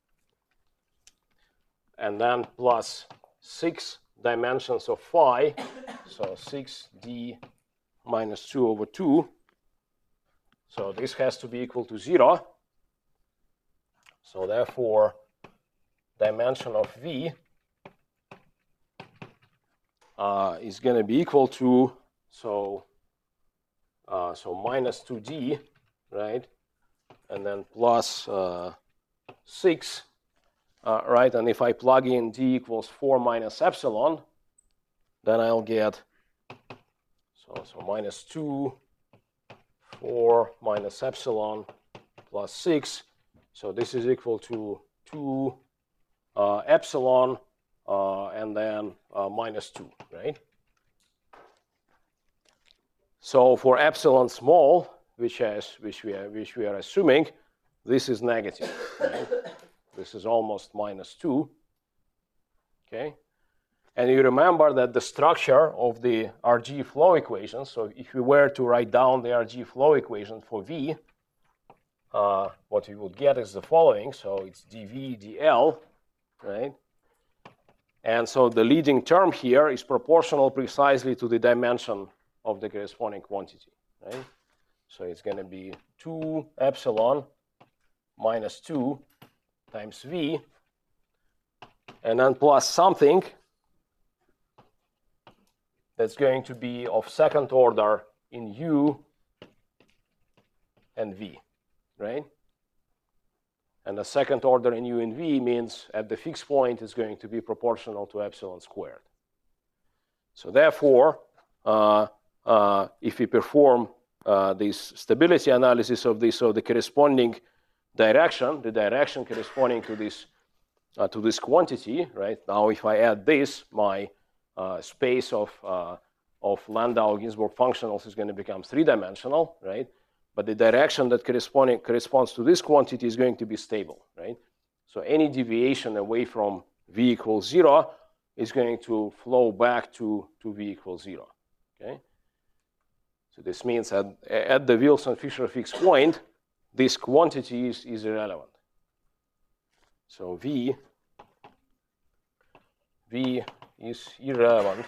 and then plus six dimensions of phi, so six D minus two over two. So this has to be equal to zero. So therefore, dimension of V uh, is going to be equal to, so uh, so minus two D, right, and then plus uh, six, uh, right, and if I plug in D equals four minus epsilon, then I'll get, so, so minus two, four minus epsilon plus six, so this is equal to two uh, epsilon uh, and then uh, minus two, right? So for epsilon small, which has which we are which we are assuming, this is negative, right? This is almost minus two. Okay, and you remember that the structure of the R G flow equation. So if we were to write down the R G flow equation for V, uh, what we would get is the following. So it's dV dL, right? And so the leading term here is proportional precisely to the dimension of the corresponding quantity, right? So it's going to be two epsilon minus two times V, and then plus something that's going to be of second order in U and V, right? And the second order in U and V means at the fixed point is going to be proportional to epsilon squared. So therefore, uh, uh, if we perform uh, this stability analysis of this, so the corresponding direction, the direction corresponding to this uh, to this quantity, right? Now, if I add this, my uh, space of uh, of Landau-Ginzburg functionals is going to become three-dimensional, right? But the direction that corresponding corresponds to this quantity is going to be stable, right? So any deviation away from V equals zero is going to flow back to to V equals zero, okay? So this means at, at the Wilson-Fisher fixed point, this quantity is, is irrelevant. So V, V is irrelevant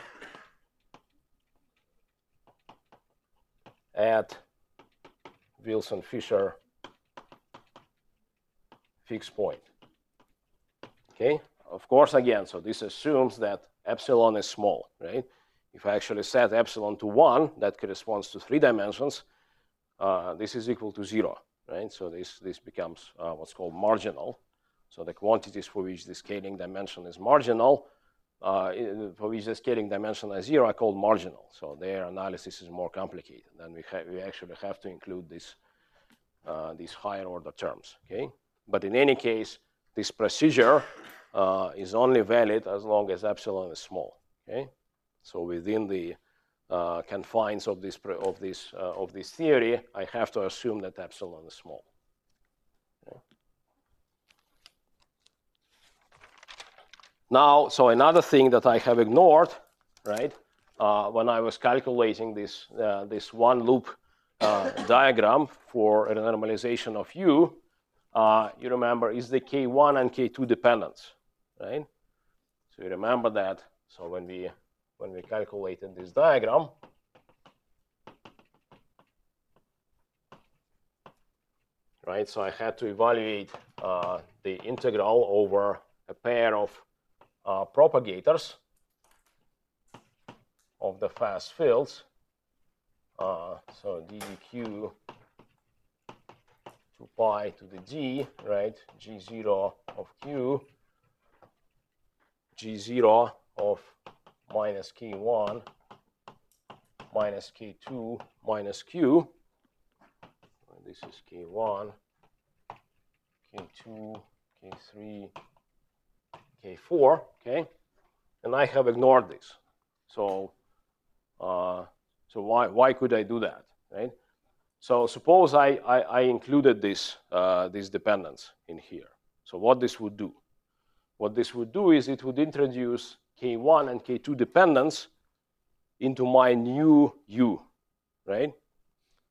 at Wilson-Fisher fixed point. Okay? Of course, again, so this assumes that epsilon is small, right? If I actually set epsilon to one, that corresponds to three dimensions, uh, this is equal to zero, right? So this, this becomes uh, what's called marginal. So the quantities for which the scaling dimension is marginal, uh, for which the scaling dimension is zero, are called marginal. So their analysis is more complicated. And we, we actually have to include this, uh, these higher order terms, okay? But in any case, this procedure uh, is only valid as long as epsilon is small, okay? So within the uh, confines of this of this uh, of this theory, I have to assume that epsilon is small. Okay. Now, so another thing that I have ignored, right, uh, when I was calculating this uh, this one loop uh, diagram for a normalization of U, uh, you remember is the K one and K two dependence, right? So you remember that. So when we when we calculated this diagram, right? So I had to evaluate uh, the integral over a pair of uh, propagators of the fast fields. Uh, so dvq two pi to the g, right? G zero of q, G zero of minus K one minus K two minus Q. This is K one, K two, K three, K four, okay? And I have ignored this. So, uh, so why, why could I do that, right? So suppose I, I, I included this, uh, this dependence in here. So what this would do? What this would do is it would introduce K one and K two dependence into my new U, right?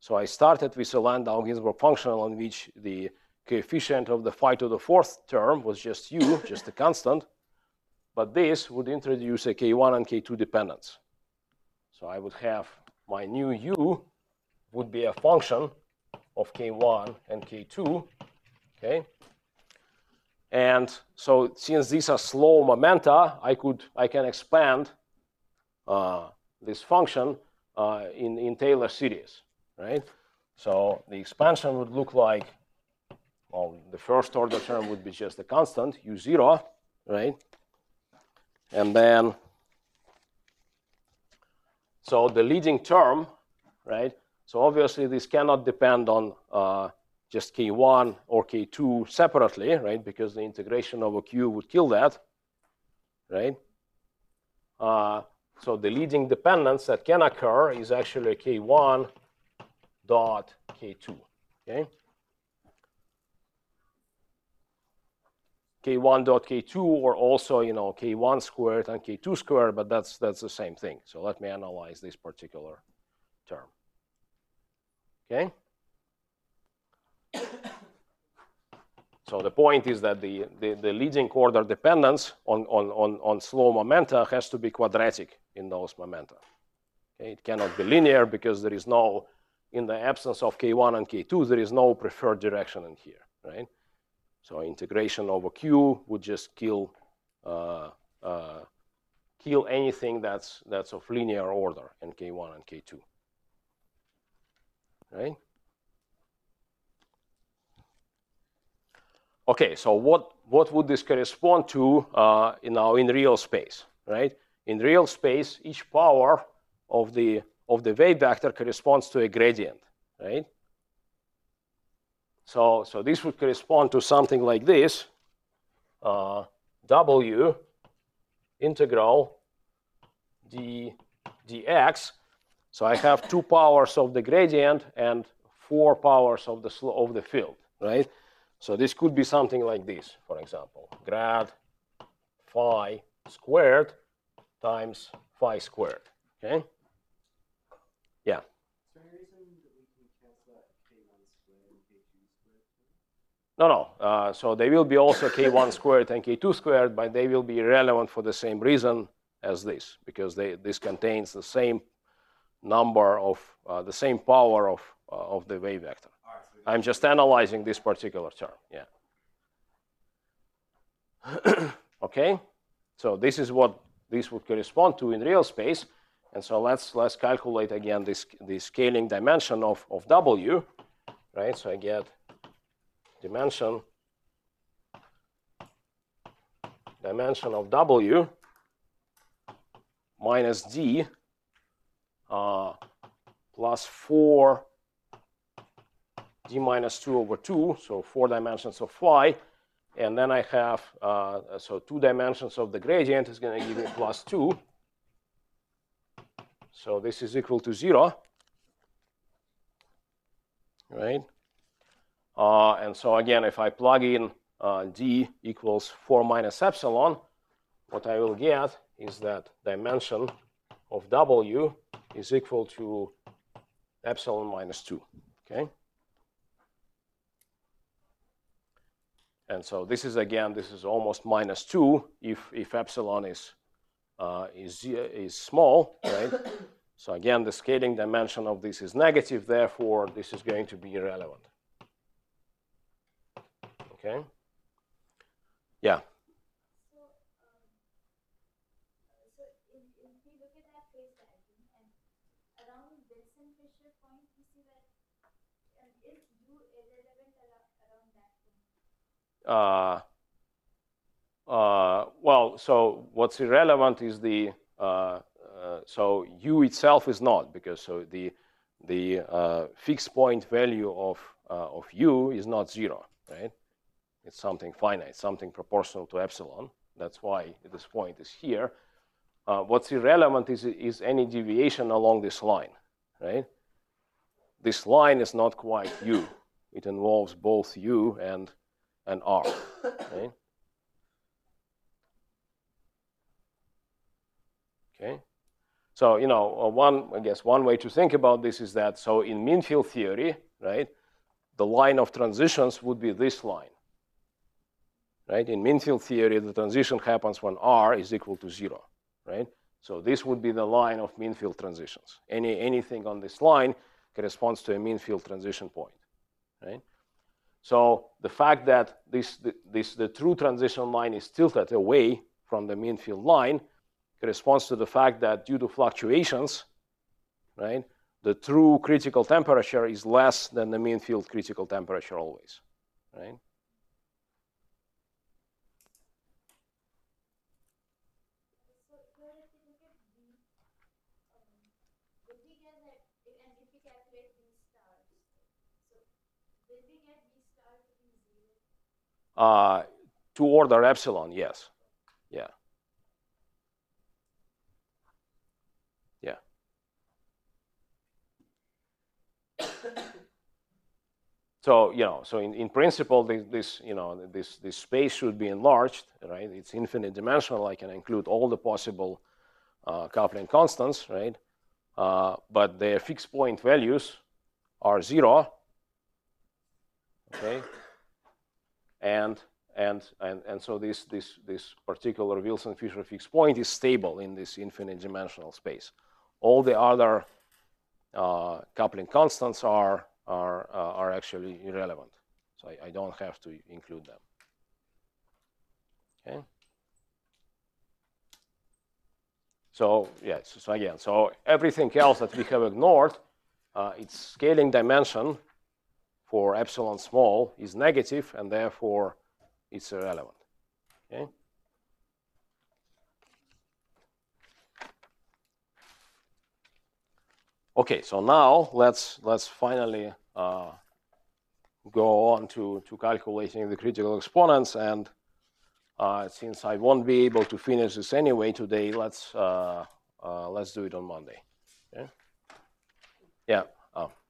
So I started with a Landau-Ginzburg function on which the coefficient of the phi to the fourth term was just u, just a constant. But this would introduce a k one and k two dependence. So I would have my new u would be a function of k one and k two, okay? And so since these are slow momenta, I could I can expand uh, this function uh, in in Taylor series, right? So the expansion would look like, well, the first order term would be just a constant u zero, right? And then so the leading term, right? So obviously this cannot depend on uh, just k one or k two separately, right? Because the integration over q would kill that, right? Uh, so the leading dependence that can occur is actually k one dot k two, okay? k one dot k two, or also, you know, k one squared and k two squared, but that's that's the same thing. So let me analyze this particular term. Okay? So the point is that the, the, the leading order dependence on, on, on, on slow momenta has to be quadratic in those momenta. Okay? It cannot be linear because there is no, in the absence of k one and k two, there is no preferred direction in here, right? So integration over q would just kill uh, uh, kill anything that's that's of linear order in k one and k two, right? Okay, so what what would this correspond to uh, in now in real space, right? In real space, each power of the of the wave vector corresponds to a gradient, right? So, so this would correspond to something like this, uh, W integral d dx. So I have two powers of the gradient and four powers of the of the field, right? So this could be something like this, for example, grad phi squared times phi squared, okay? Yeah. No, no. Uh, so they will be also k one squared and k two squared, but they will be irrelevant for the same reason as this, because they, this contains the same number of, uh, the same power of, uh, of the wave vector. Right, so I'm just analyzing this particular term, yeah. Okay? So this is what this would correspond to in real space. And so let's, let's calculate again this, this scaling dimension of, of W, right? So I get dimension dimension of W minus D uh, plus four D minus two over two, so four dimensions of phi, and then I have uh, so two dimensions of the gradient is going to give me plus two, so this is equal to zero, right? Uh, and so again, if I plug in uh, d equals four minus epsilon, what I will get is that dimension of W is equal to epsilon minus two, okay? And so this is, again, this is almost minus two if, if epsilon is, uh, is, is small, right? So again, the scaling dimension of this is negative, therefore this is going to be irrelevant. Okay. Yeah. So, um, so if, if we look at that phase diagram and around Wilson-Fisher point, we see that um, is U irrelevant around that point? Uh, uh, well, so what's irrelevant is the uh, uh, so U itself is not, because so the the uh, fixed point value of uh, of U is not zero, right? It's something finite, something proportional to epsilon. That's why this point is here. Uh, what's irrelevant is, is any deviation along this line, right? This line is not quite U. It involves both U and, and R, right? Okay. So, you know, uh, one, I guess one way to think about this is that, so in mean field theory, right, the line of transitions would be this line, right? In mean field theory, the transition happens when R is equal to zero, right? So this would be the line of mean field transitions. Any, anything on this line corresponds to a mean field transition point, right? So the fact that this, this, the true transition line is tilted away from the mean field line corresponds to the fact that due to fluctuations, right, the true critical temperature is less than the mean field critical temperature always, right? So here if you look at V, um, will we get that, and if we calculate V stars, so will we get V star to be zero? Uh, to order epsilon, yes. Yeah. Yeah. So, you know, so in, in principle, this, this, you know, this, this space should be enlarged, right? It's infinite dimensional. I can include all the possible uh, coupling constants, right? Uh, but their fixed point values are zero, okay? And, and, and, and so this, this, this particular Wilson-Fisher fixed point is stable in this infinite dimensional space. All the other uh, coupling constants are are uh, are actually irrelevant, so I, I don't have to include them. Okay. So yes, so again, so everything else that we have ignored, uh, its scaling dimension for epsilon small is negative, and therefore it's irrelevant. Okay. Okay, so now let's let's finally uh, go on to, to calculating the critical exponents. And uh, since I won't be able to finish this anyway today, let's uh, uh, let's do it on Monday. Okay? Yeah. Oh.